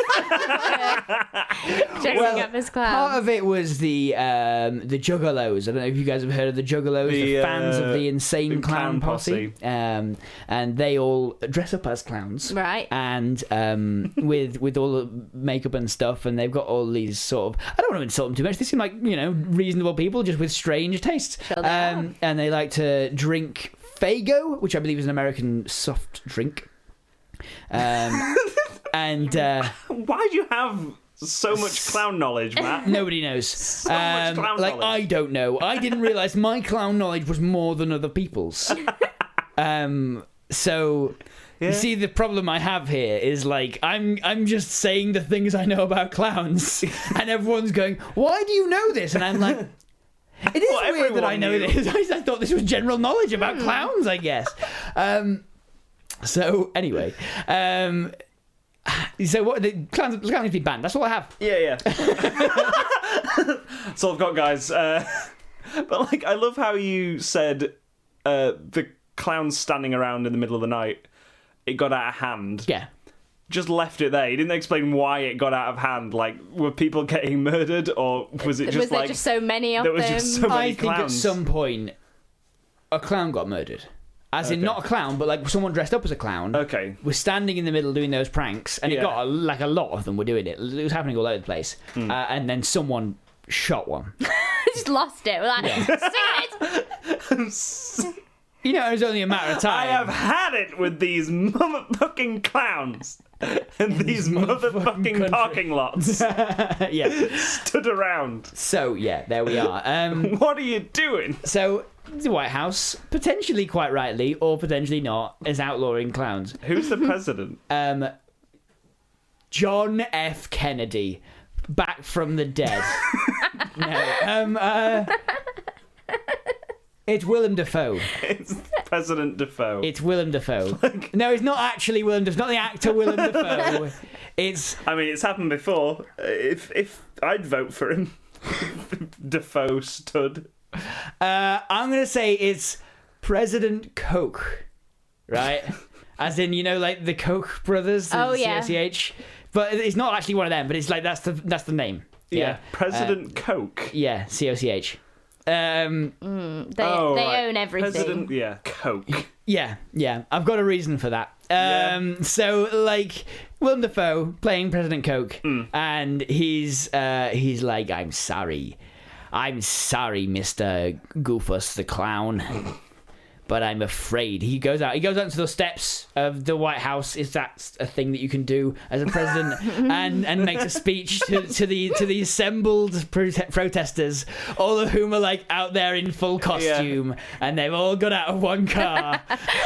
[SPEAKER 4] dressing
[SPEAKER 5] Well,
[SPEAKER 4] up as
[SPEAKER 5] part
[SPEAKER 4] clowns?
[SPEAKER 5] of it was the um, the Juggalos. I don't know if you guys have heard of the Juggalos, the,
[SPEAKER 3] The,
[SPEAKER 5] fans
[SPEAKER 3] uh,
[SPEAKER 5] of the Insane
[SPEAKER 3] the
[SPEAKER 5] Clown,
[SPEAKER 3] Clown
[SPEAKER 5] Posse.
[SPEAKER 3] Posse.
[SPEAKER 5] Um, and they all dress up as clowns.
[SPEAKER 4] Right.
[SPEAKER 5] And um, with with all the makeup and stuff, and they've got all these sort of, I don't want to insult them too much, they seem like, you know, reasonable people just with strange tastes.
[SPEAKER 4] Sure they
[SPEAKER 5] um, and they like to drink Faygo, which I believe is an American soft drink. Um, and uh,
[SPEAKER 3] Why do you have so much clown knowledge, Matt?
[SPEAKER 5] nobody knows.
[SPEAKER 3] So much clown
[SPEAKER 5] like
[SPEAKER 3] knowledge.
[SPEAKER 5] I don't know. I didn't realise my clown knowledge was more than other people's. um, so you see, the problem I have here is like I'm I'm just saying the things I know about clowns, and everyone's going, "Why do you know this?" And I'm like, "It is
[SPEAKER 3] Well,
[SPEAKER 5] weird that I
[SPEAKER 3] everyone
[SPEAKER 5] know
[SPEAKER 3] knew.
[SPEAKER 5] this. I thought this was general knowledge about clowns, I guess." Um, so anyway, um, so what? The clowns, clowns need to be banned. That's all I have.
[SPEAKER 3] Yeah, yeah. That's all I've got, guys. Uh, but like, I love how you said uh, the clowns standing around in the middle of the night. It got out of hand.
[SPEAKER 5] Yeah.
[SPEAKER 3] Just left it there. You didn't explain why it got out of hand. Like, were people getting murdered, or was it just
[SPEAKER 4] was there
[SPEAKER 3] like
[SPEAKER 4] just so many of
[SPEAKER 3] there was
[SPEAKER 4] them?
[SPEAKER 3] just so many
[SPEAKER 5] I think
[SPEAKER 3] clowns?
[SPEAKER 5] at some point a clown got murdered. As in
[SPEAKER 3] Okay.
[SPEAKER 5] not a clown, but like someone dressed up as a clown.
[SPEAKER 3] Okay.
[SPEAKER 5] Was standing in the middle doing those pranks, and it
[SPEAKER 3] Yeah.
[SPEAKER 5] got a, like a lot of them were doing it. It was happening all over the place,
[SPEAKER 3] Hmm.
[SPEAKER 5] uh, and then someone shot one.
[SPEAKER 4] just lost it. We're like, see it?
[SPEAKER 5] You know, it was only a matter of
[SPEAKER 3] I
[SPEAKER 5] time.
[SPEAKER 3] have had it with these motherfucking clowns and these
[SPEAKER 5] motherfucking
[SPEAKER 3] motherfucking
[SPEAKER 5] country.
[SPEAKER 3] parking lots
[SPEAKER 5] yeah.
[SPEAKER 3] stood around.
[SPEAKER 5] So yeah, there we are. Um,
[SPEAKER 3] What are you doing?
[SPEAKER 5] so the White House, potentially quite rightly, or potentially not, is outlawing clowns.
[SPEAKER 3] Who's the president?
[SPEAKER 5] Um, John F. Kennedy, back from the dead. no, um, uh, it's Willem Dafoe.
[SPEAKER 3] It's President Defoe.
[SPEAKER 5] It's Willem Dafoe. No, it's not actually Willem Dafoe. It's not the actor Willem Dafoe. It's
[SPEAKER 3] I mean, it's happened before. If if I'd vote for him, Defoe stood.
[SPEAKER 5] uh, I'm gonna say it's President Koch, right? As in, you know, like the Koch brothers.
[SPEAKER 4] Oh, yeah.
[SPEAKER 5] C O C H. But it's not actually one of them. But it's like that's the that's the name.
[SPEAKER 3] Yeah,
[SPEAKER 5] Yeah.
[SPEAKER 3] President Coke.
[SPEAKER 5] Uh, yeah. C O C H. Um.
[SPEAKER 4] They,
[SPEAKER 3] Oh,
[SPEAKER 4] they
[SPEAKER 3] right.
[SPEAKER 4] own everything.
[SPEAKER 3] President, yeah, Coke.
[SPEAKER 5] Yeah, yeah. I've got a reason for that. Um, So, like, Willem Dafoe playing President Coke, and he's uh, he's like, I'm sorry. I'm sorry, Mister Goofus the Clown. But I'm afraid. He goes out. He goes out to the steps of the White House. Is that a thing that you can do as a president? and and makes a speech to, to the to the assembled prote- protesters, all of whom are like out there in full costume, and they've all got out of one car.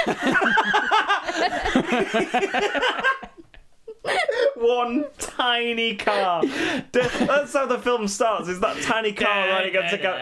[SPEAKER 3] One tiny car. D- That's how the film starts. Is that tiny car running up to go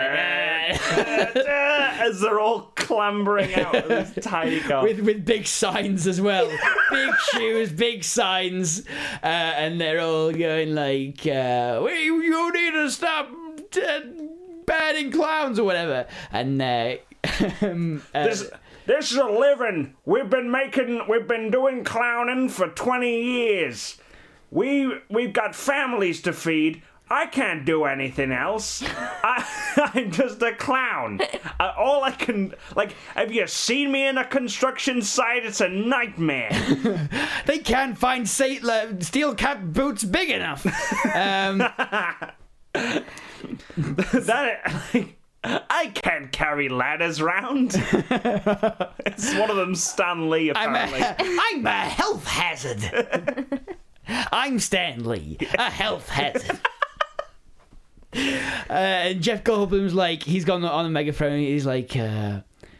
[SPEAKER 3] as they're all clambering out of this tiny car.
[SPEAKER 5] with with big signs as well, big shoes, big signs, uh, and they're all going like, uh, "We, you need to stop uh, banning clowns" or whatever. And uh, um, uh,
[SPEAKER 3] This, this is a living. We've been making, we've been doing clowning for twenty years. We we've got families to feed. I can't do anything else. I, I'm just a clown. Uh, all I can, like, have you seen me in a construction site? It's a nightmare.
[SPEAKER 5] They can't find sa- steel cap boots big enough. Um,
[SPEAKER 3] that, like, I can't carry ladders round. It's one of them, Stan Lee, apparently.
[SPEAKER 5] I'm a, I'm a health hazard. I'm Stan Lee, a health hazard. Uh, and Jeff Goldblum's like, he's gone on a megaphone. He's like, uh,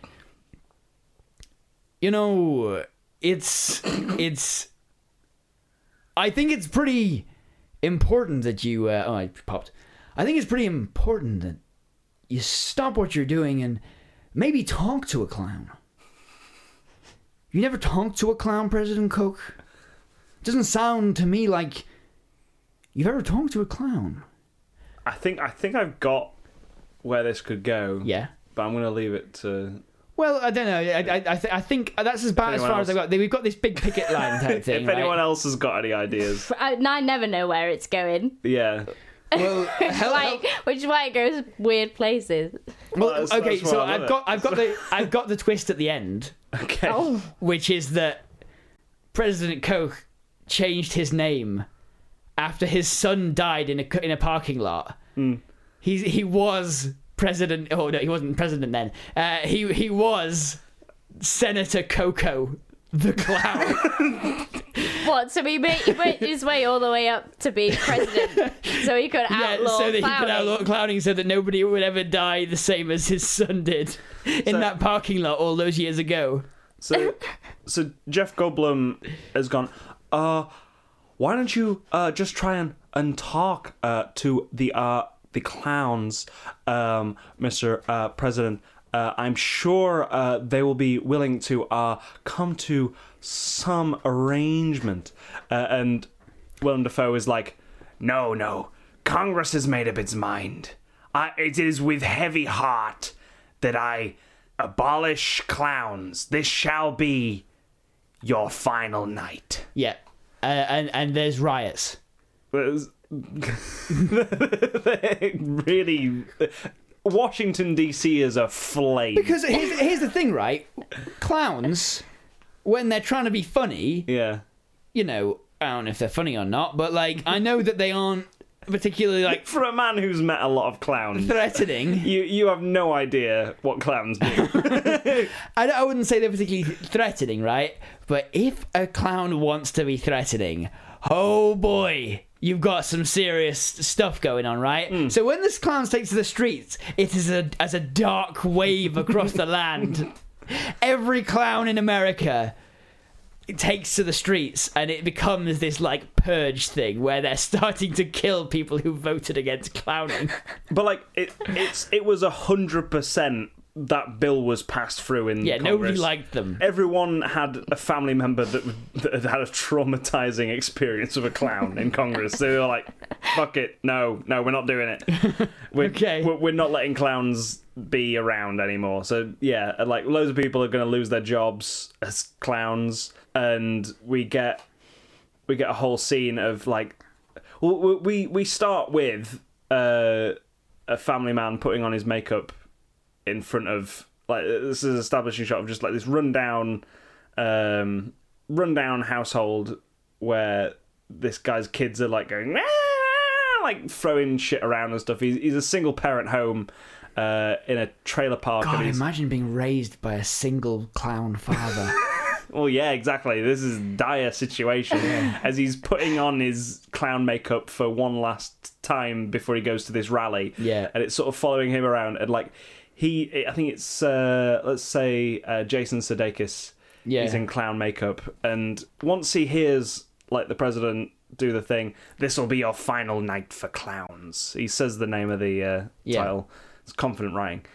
[SPEAKER 5] you know, it's, it's, I think it's pretty important that you, uh, oh, I popped. I think it's pretty important that you stop what you're doing and maybe talk to a clown. You never talked to a clown, President Cook? It doesn't sound to me like you've ever talked to a clown.
[SPEAKER 3] I think I think I've got where this could go.
[SPEAKER 5] Yeah.
[SPEAKER 3] But I'm going to leave it to...
[SPEAKER 5] Well, I don't know. I I, I, th- I think that's as bad as far
[SPEAKER 3] else...
[SPEAKER 5] as I've got. We've got this big picket line type thing.
[SPEAKER 3] If
[SPEAKER 5] right?
[SPEAKER 3] anyone else has got any ideas.
[SPEAKER 4] I, I never know where it's going.
[SPEAKER 3] Yeah.
[SPEAKER 5] Well, hell,
[SPEAKER 4] like, which is why it goes weird places.
[SPEAKER 5] well,
[SPEAKER 3] Well, that's-
[SPEAKER 5] okay.
[SPEAKER 3] that's
[SPEAKER 5] So
[SPEAKER 3] why I love
[SPEAKER 5] I've
[SPEAKER 3] it.
[SPEAKER 5] got I've got the I've got the twist at the end,
[SPEAKER 3] Okay.
[SPEAKER 4] Oh,
[SPEAKER 5] which is that President Koch changed his name after his son died in a in a parking lot.
[SPEAKER 3] Mm.
[SPEAKER 5] He he was president. Oh no, he wasn't president then. Uh, he he was Senator Coco the clown.
[SPEAKER 4] what? So he made, he made his way all the way up to be president, so he could
[SPEAKER 5] Yeah,
[SPEAKER 4] outlaw
[SPEAKER 5] so that
[SPEAKER 4] clowning.
[SPEAKER 5] he could outlaw clowning, so that nobody would ever die the same as his son did in
[SPEAKER 3] So-
[SPEAKER 5] that parking lot all those years ago.
[SPEAKER 3] So, so Jeff Goldblum has gone, uh, why don't you uh, just try and, and talk uh, to the uh, the clowns, um, Mister Uh, President. Uh, I'm sure uh, they will be willing to uh, come to some arrangement. Uh, and Willem Dafoe is like, no, no, Congress has made up its mind. I, it is with heavy heart that I abolish clowns. This shall be your final night.
[SPEAKER 5] Yeah, uh, and and there's riots.
[SPEAKER 3] Really, Washington D C is aflame.
[SPEAKER 5] Because here's, here's the thing, right? Clowns, when they're trying to be funny,
[SPEAKER 3] Yeah.
[SPEAKER 5] you know, I don't know if they're funny or not, but like I know that they aren't particularly like
[SPEAKER 3] For a man who's met a lot of clowns,
[SPEAKER 5] threatening.
[SPEAKER 3] you you have no idea what clowns do.
[SPEAKER 5] I, I wouldn't say they're particularly threatening, right? But if a clown wants to be threatening, oh boy, you've got some serious stuff going on, right?
[SPEAKER 3] Mm.
[SPEAKER 5] So when this clown takes to the streets, it is a, as a dark wave across the land. Every clown in America it takes to the streets, and it becomes this like purge thing where they're starting to kill people who voted against clowning.
[SPEAKER 3] But like it, it's it was a hundred percent that bill was passed through in
[SPEAKER 5] Yeah,
[SPEAKER 3] Congress.
[SPEAKER 5] nobody liked them.
[SPEAKER 3] Everyone had a family member that, that had had a traumatizing experience with a clown in Congress. So they were like, "Fuck it, no, no, we're not doing it. We're,
[SPEAKER 5] Okay.
[SPEAKER 3] we're, we're not letting clowns be around anymore." So yeah, like loads of people are going to lose their jobs as clowns, and we get we get a whole scene of like, we we we start with uh, a family man putting on his makeup in front of, like, this is an establishing shot of just like this rundown um rundown household where this guy's kids are like going "Ah!" like throwing shit around and stuff. He's, he's a single parent home uh in a trailer park.
[SPEAKER 5] God,
[SPEAKER 3] and he's,
[SPEAKER 5] imagine being raised by a single clown father.
[SPEAKER 3] well, yeah, exactly. This is a dire situation as he's putting on his clown makeup for one last time before he goes to this rally.
[SPEAKER 5] Yeah.
[SPEAKER 3] And it's sort of following him around, and like he, I think it's uh, let's say uh, Jason Sudeikis.
[SPEAKER 5] Yeah.
[SPEAKER 3] He's in clown makeup, and once he hears like the president do the thing, "This will be your final night for clowns." He says the name of the uh,
[SPEAKER 5] Yeah.
[SPEAKER 3] title. It's confident writing.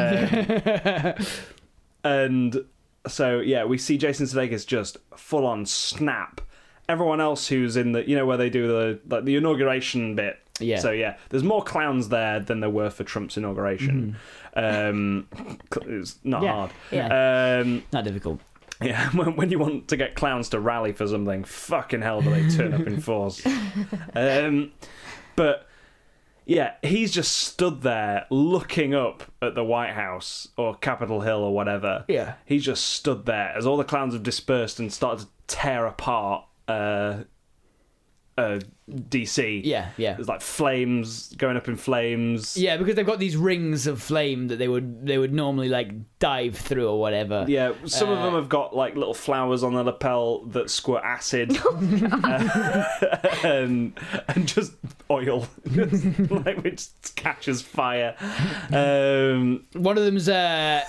[SPEAKER 3] Uh, and so yeah, we see Jason Sudeikis just full on snap. Everyone else who's in the, you know, where they do the like the inauguration bit.
[SPEAKER 5] Yeah.
[SPEAKER 3] So yeah, there's more clowns there than there were for Trump's inauguration. Um, it's not
[SPEAKER 4] Yeah.
[SPEAKER 3] hard.
[SPEAKER 4] Yeah.
[SPEAKER 3] Um,
[SPEAKER 5] Not difficult.
[SPEAKER 3] yeah, when, when you want to get clowns to rally for something, fucking hell do they turn up in force. Um, but Yeah, he's just stood there looking up at the White House or Capitol Hill or whatever.
[SPEAKER 5] Yeah.
[SPEAKER 3] He's just stood there as all the clowns have dispersed and started to tear apart uh, uh, D C.
[SPEAKER 5] Yeah, yeah.
[SPEAKER 3] There's like flames going up in flames.
[SPEAKER 5] Yeah, because they've got these rings of flame that they would they would normally like dive through or whatever.
[SPEAKER 3] Yeah, some of
[SPEAKER 5] Uh,
[SPEAKER 3] them have got like little flowers on their lapel that squirt acid uh, and and just oil, like which catches fire. Um,
[SPEAKER 5] One of them's uh,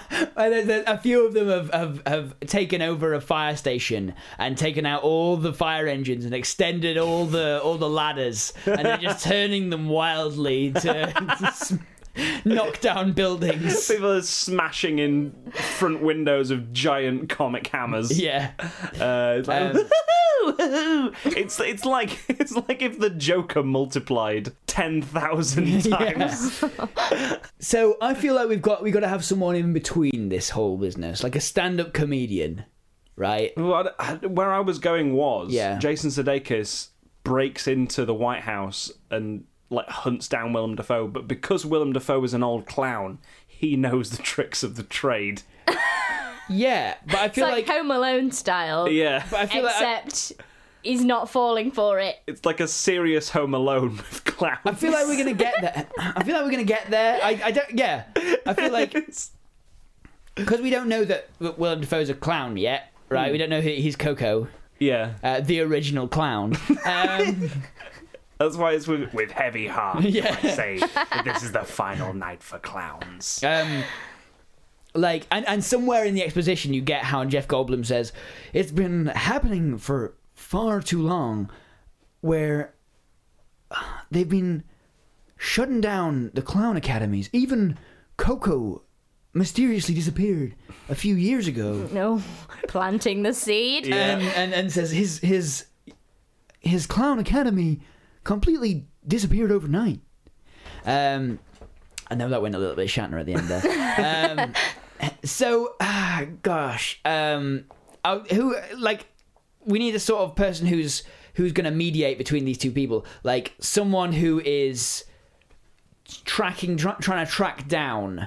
[SPEAKER 5] a few of them have, have have taken over a fire station and taken out all the fire engines and extended all the all the ladders, and they're just turning them wildly to, to s- knock down buildings.
[SPEAKER 3] people are smashing in front windows of giant comic hammers.
[SPEAKER 5] Yeah.
[SPEAKER 3] Uh, it's like,
[SPEAKER 5] Um,
[SPEAKER 3] woohoo! it's it's like it's like if the Joker multiplied ten thousand times.
[SPEAKER 5] So I feel like we've got we got to have someone in between this whole business, like a stand-up comedian, right?
[SPEAKER 3] What, where I was going was
[SPEAKER 5] Yeah.
[SPEAKER 3] Jason Sudeikis breaks into the White House and like hunts down Willem Dafoe, but because Willem Dafoe is an old clown, he knows the tricks of the trade.
[SPEAKER 5] Yeah, but I
[SPEAKER 4] It's
[SPEAKER 5] feel
[SPEAKER 4] like,
[SPEAKER 5] like,
[SPEAKER 4] Home Alone style.
[SPEAKER 3] Yeah,
[SPEAKER 5] but I feel like I,
[SPEAKER 4] Except he's not falling for it.
[SPEAKER 3] it's like a serious Home Alone with clowns.
[SPEAKER 5] I feel like we're gonna get there. I feel like we're gonna get there. I, I don't. Yeah, I feel like
[SPEAKER 3] It's-
[SPEAKER 5] because we don't know that Willem Dafoe's a clown yet, right? We don't know he- he's Coco,
[SPEAKER 3] yeah,
[SPEAKER 5] uh, the original clown. Um,
[SPEAKER 3] that's why it's with with heavy heart.
[SPEAKER 5] Yeah.
[SPEAKER 3] I say that this is the final night for clowns.
[SPEAKER 5] um, like, and, and somewhere in the exposition, you get how Jeff Goldblum says it's been happening for far too long, where they've been shutting down the clown academies. Even Coco mysteriously disappeared a few years ago.
[SPEAKER 4] No, planting the seed.
[SPEAKER 3] Yeah.
[SPEAKER 5] and, and and says his his his clown academy completely disappeared overnight. Um, I know that went a little bit Shatner at the end there. um, so, ah, gosh, um, uh, who like we need a sort of person who's who's going to mediate between these two people, like someone who is tracking, tr- trying to track down,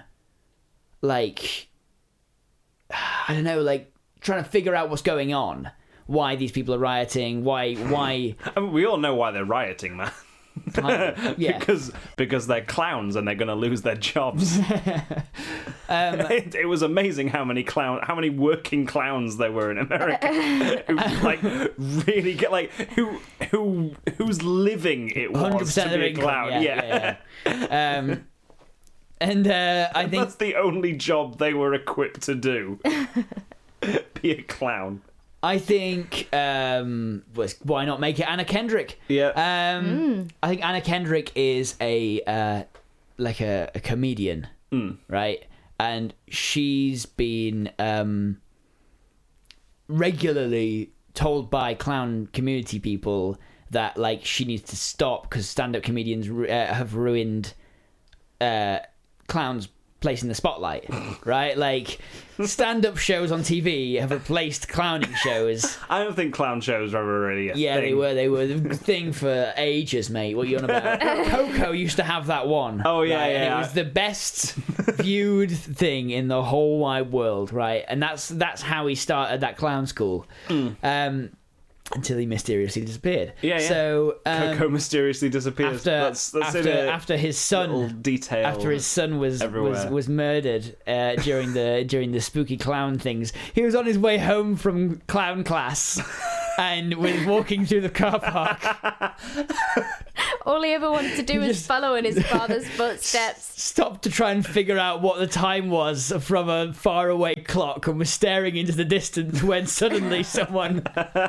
[SPEAKER 5] like I don't know, like trying to figure out what's going on, why these people are rioting, why why
[SPEAKER 3] I mean, we all know why they're rioting, man.
[SPEAKER 5] yeah.
[SPEAKER 3] because because they're clowns and they're going to lose their jobs.
[SPEAKER 5] um,
[SPEAKER 3] it, it was amazing how many clown, how many working clowns there were in America who like really get like who who whose living it was
[SPEAKER 5] one hundred percent
[SPEAKER 3] to
[SPEAKER 5] of
[SPEAKER 3] be
[SPEAKER 5] their
[SPEAKER 3] a
[SPEAKER 5] income.
[SPEAKER 3] clown.
[SPEAKER 5] Yeah, yeah, yeah. Um, and uh, I think
[SPEAKER 3] That's the only job they were equipped to do. Be a clown.
[SPEAKER 5] I think um, was- why not make it Anna Kendrick?
[SPEAKER 3] Yeah.
[SPEAKER 5] Um, I think Anna Kendrick is a uh, like a, a comedian,
[SPEAKER 3] Mm.
[SPEAKER 5] right? And she's been um, regularly told by clown community people that like she needs to stop because stand-up comedians ru- uh, have ruined uh, clowns' place in the spotlight, right? Like stand-up shows on T V have replaced clowning shows.
[SPEAKER 3] I don't think clown shows were ever really a
[SPEAKER 5] Yeah,
[SPEAKER 3] thing.
[SPEAKER 5] they were. They were the thing for ages, mate. What are you on about? Coco used to have that one.
[SPEAKER 3] Oh, yeah,
[SPEAKER 5] right? And
[SPEAKER 3] yeah.
[SPEAKER 5] it was the best viewed thing in the whole wide world, right? And that's that's how he started that clown school. Um, until he mysteriously disappeared.
[SPEAKER 3] Yeah, yeah.
[SPEAKER 5] So um,
[SPEAKER 3] Coco mysteriously disappears.
[SPEAKER 5] after
[SPEAKER 3] that's, that's
[SPEAKER 5] after,
[SPEAKER 3] in a
[SPEAKER 5] after his
[SPEAKER 3] little
[SPEAKER 5] son
[SPEAKER 3] detail.
[SPEAKER 5] after his son was was,
[SPEAKER 3] everywhere.
[SPEAKER 5] was murdered uh, during the during the spooky clown things, he was on his way home from clown class and was walking through the car park.
[SPEAKER 4] All he ever wanted to do was
[SPEAKER 5] Just-
[SPEAKER 4] follow in his father's footsteps.
[SPEAKER 5] Stopped to try and figure out what the time was from a faraway clock and was staring into the distance when suddenly someone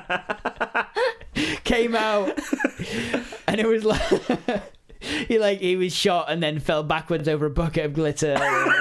[SPEAKER 5] came out and it was like he like he was shot and then fell backwards over a bucket of glitter.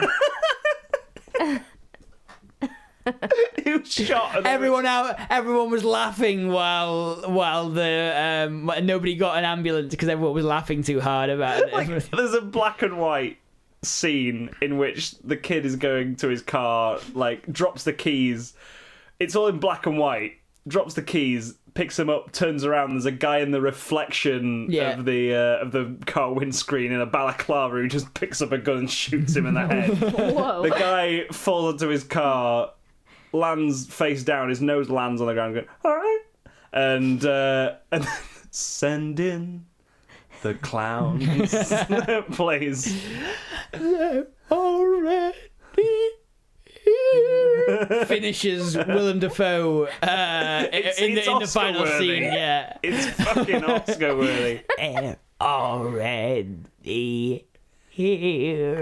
[SPEAKER 3] He was shot. And
[SPEAKER 5] Everyone out. Everyone was laughing while while the um nobody got an ambulance because everyone was laughing too hard about it.
[SPEAKER 3] Like, there's a black and white scene in which the kid is going to his car, like drops the keys. It's all in black and white. Drops the keys, picks him up, turns around. There's a guy in the reflection
[SPEAKER 5] Yeah.
[SPEAKER 3] of the uh, of the car windscreen in a balaclava who just picks up a gun and shoots him in the head.
[SPEAKER 4] Whoa.
[SPEAKER 3] The guy falls into his car, lands face down. His nose lands on the ground. Going, all right, and uh, and then send in the clowns. Plays.
[SPEAKER 5] Already here. Finishes Willem Dafoe uh,
[SPEAKER 3] It's-
[SPEAKER 5] in,
[SPEAKER 3] it's
[SPEAKER 5] the, in the final
[SPEAKER 3] Oscar-worthy.
[SPEAKER 5] scene. Yeah.
[SPEAKER 3] It's fucking Oscar worthy.
[SPEAKER 5] Already here.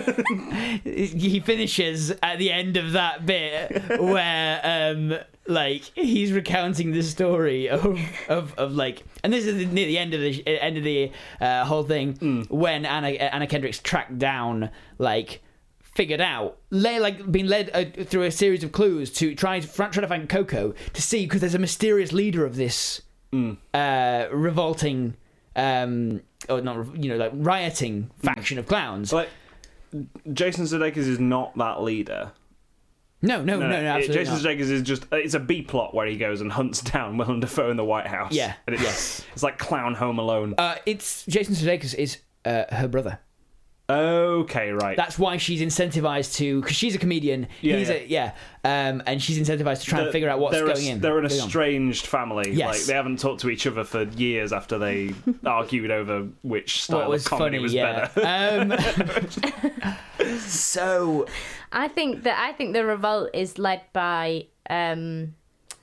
[SPEAKER 5] He finishes at the end of that bit where um like he's recounting the story of of, of like, and this is near the end of the end of the uh, whole thing
[SPEAKER 3] Mm.
[SPEAKER 5] when Anna Anna Kendrick's tracked down, like figured out, lay, like being led uh, through a series of clues to try to try to find Coco, to see, because there's a mysterious leader of this
[SPEAKER 3] Mm.
[SPEAKER 5] uh, revolting, um, or not, you know, like rioting faction of clowns.
[SPEAKER 3] Like, Jason Sudeikis is not that leader.
[SPEAKER 5] No, no, no, no,
[SPEAKER 3] it-
[SPEAKER 5] absolutely
[SPEAKER 3] Jason
[SPEAKER 5] not.
[SPEAKER 3] Sudeikis is just, it's a B plot where he goes and hunts down Willem Dafoe in the White House.
[SPEAKER 5] Yeah,
[SPEAKER 3] And it's,
[SPEAKER 5] yes.
[SPEAKER 3] it's like Clown Home Alone.
[SPEAKER 5] Uh, it's Jason Sudeikis is uh, her brother.
[SPEAKER 3] Okay, right.
[SPEAKER 5] That's why she's incentivized to, because she's a comedian.
[SPEAKER 3] Yeah,
[SPEAKER 5] he's
[SPEAKER 3] yeah.
[SPEAKER 5] a yeah, um, and she's incentivized to try and
[SPEAKER 3] They're-
[SPEAKER 5] figure out what's
[SPEAKER 3] they're
[SPEAKER 5] going
[SPEAKER 3] a,
[SPEAKER 5] in.
[SPEAKER 3] They're an
[SPEAKER 5] going on.
[SPEAKER 3] estranged family.
[SPEAKER 5] Yes.
[SPEAKER 3] Like, they haven't talked to each other for years after they argued over which style
[SPEAKER 5] What was
[SPEAKER 3] of comedy
[SPEAKER 5] funny,
[SPEAKER 3] was
[SPEAKER 5] yeah.
[SPEAKER 3] better.
[SPEAKER 5] Um, so
[SPEAKER 4] I think that I think the revolt is led by um,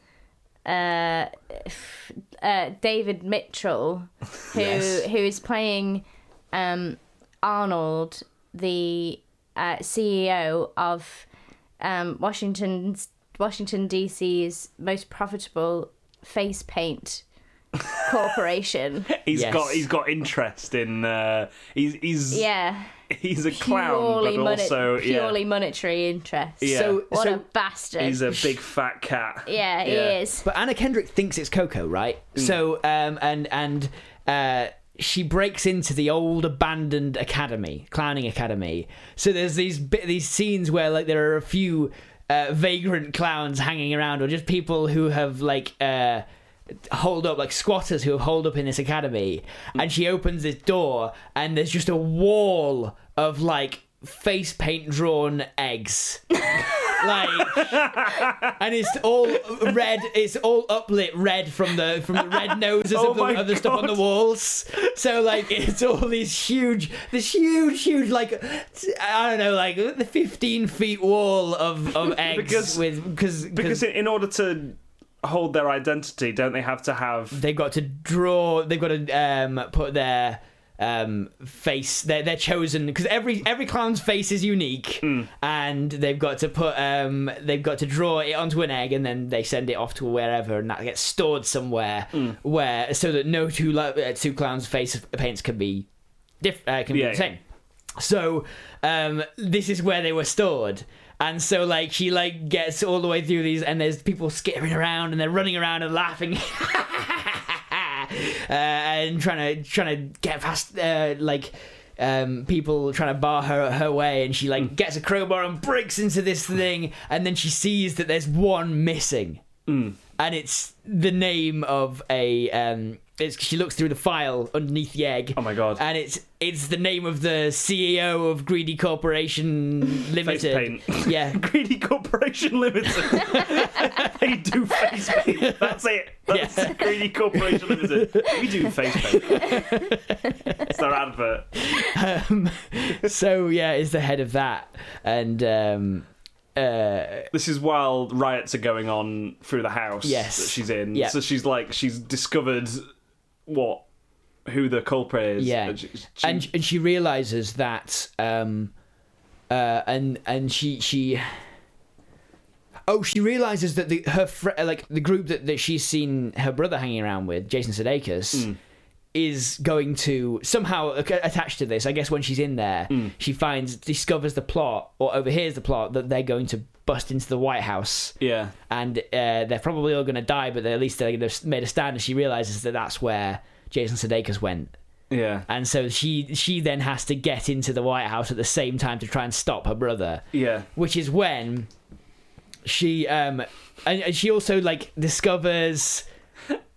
[SPEAKER 4] uh, f- uh, David Mitchell, who
[SPEAKER 5] Yes.
[SPEAKER 4] who is playing um, Arnold, the uh, C E O of um, Washington's Washington D C's most profitable face paint corporation.
[SPEAKER 3] he's
[SPEAKER 5] Yes.
[SPEAKER 3] got he's got interest in uh, he's he's
[SPEAKER 4] Yeah,
[SPEAKER 3] he's a clown,
[SPEAKER 4] purely,
[SPEAKER 3] but
[SPEAKER 4] moni-
[SPEAKER 3] also
[SPEAKER 4] purely
[SPEAKER 3] yeah,
[SPEAKER 4] monetary interest.
[SPEAKER 3] Yeah.
[SPEAKER 5] so
[SPEAKER 4] What
[SPEAKER 5] so
[SPEAKER 4] a bastard!
[SPEAKER 3] he's a big fat cat.
[SPEAKER 4] yeah, he
[SPEAKER 3] Yeah.
[SPEAKER 4] is.
[SPEAKER 5] But Anna Kendrick thinks it's Coco, right?
[SPEAKER 3] Mm.
[SPEAKER 5] So, um, and and uh, she breaks into the old abandoned academy, clowning academy. So there's these bit, these scenes where like there are a few uh, vagrant clowns hanging around, or just people who have like uh, holed up, like squatters who have holed up in this academy. And she opens this door, and there's just a wall of like face paint drawn eggs. Like, and it's all red. It's all uplit red from the from the red noses
[SPEAKER 3] Oh
[SPEAKER 5] of the,
[SPEAKER 3] my
[SPEAKER 5] of the stuff on the
[SPEAKER 3] God.
[SPEAKER 5] walls. So like, it's all these huge, this huge, huge, like I don't know, like the fifteen feet wall of of eggs
[SPEAKER 3] Because-
[SPEAKER 5] with because
[SPEAKER 3] Because in in order to hold their identity, don't they have to have?
[SPEAKER 5] they've got to draw. They've got to um, put their um, face. They're they're chosen because every every clown's face is unique, and they've got to put. Um, they've got to draw it onto an egg, and then they send it off to wherever, and that gets stored somewhere where so that no two li- uh, two clowns' face paints can be diff- uh, can
[SPEAKER 3] Yeah,
[SPEAKER 5] be the same. So um, this is where they were stored. And so, like, she, like, gets all the way through these, and there's people skittering around, and they're running around and laughing. uh, and trying to trying to get past, uh, like, um, people trying to bar her her way. And she, like, gets a crowbar and breaks into this thing. And then she sees that there's one missing.
[SPEAKER 3] Mm.
[SPEAKER 5] And it's the name of a... Um, it's, she looks through the file underneath the egg.
[SPEAKER 3] Oh my God.
[SPEAKER 5] And it's it's the name of the C E O of Greedy Corporation Limited.
[SPEAKER 3] Face paint.
[SPEAKER 5] Yeah.
[SPEAKER 3] Greedy Corporation Limited. They do face paint. That's it. That's
[SPEAKER 5] Yeah.
[SPEAKER 3] Greedy Corporation Limited. We do face paint. It's their advert.
[SPEAKER 5] Um, so yeah, is the head of that, and um, uh,
[SPEAKER 3] This is while riots are going on through the house
[SPEAKER 5] Yes.
[SPEAKER 3] that she's in.
[SPEAKER 5] Yeah.
[SPEAKER 3] So she's like, she's discovered what, who the culprit is.
[SPEAKER 5] yeah,
[SPEAKER 3] And she, she-
[SPEAKER 5] and and she realizes that, um, uh, and and she she. Oh, she realizes that the her fr- like the group that, that she's seen her brother hanging around with, Jason Sudeikis,
[SPEAKER 3] Mm.
[SPEAKER 5] is going to somehow a- attached to this. I guess when she's in there,
[SPEAKER 3] Mm.
[SPEAKER 5] she finds discovers the plot or overhears the plot that they're going to bust into the White House,
[SPEAKER 3] yeah.
[SPEAKER 5] and uh, they're probably all going to die, but at least they've made a stand. And she realizes that that's where Jason Sudeikis went.
[SPEAKER 3] Yeah.
[SPEAKER 5] And so she she then has to get into the White House at the same time to try and stop her brother,
[SPEAKER 3] Yeah.
[SPEAKER 5] which is when she um and, and she also like discovers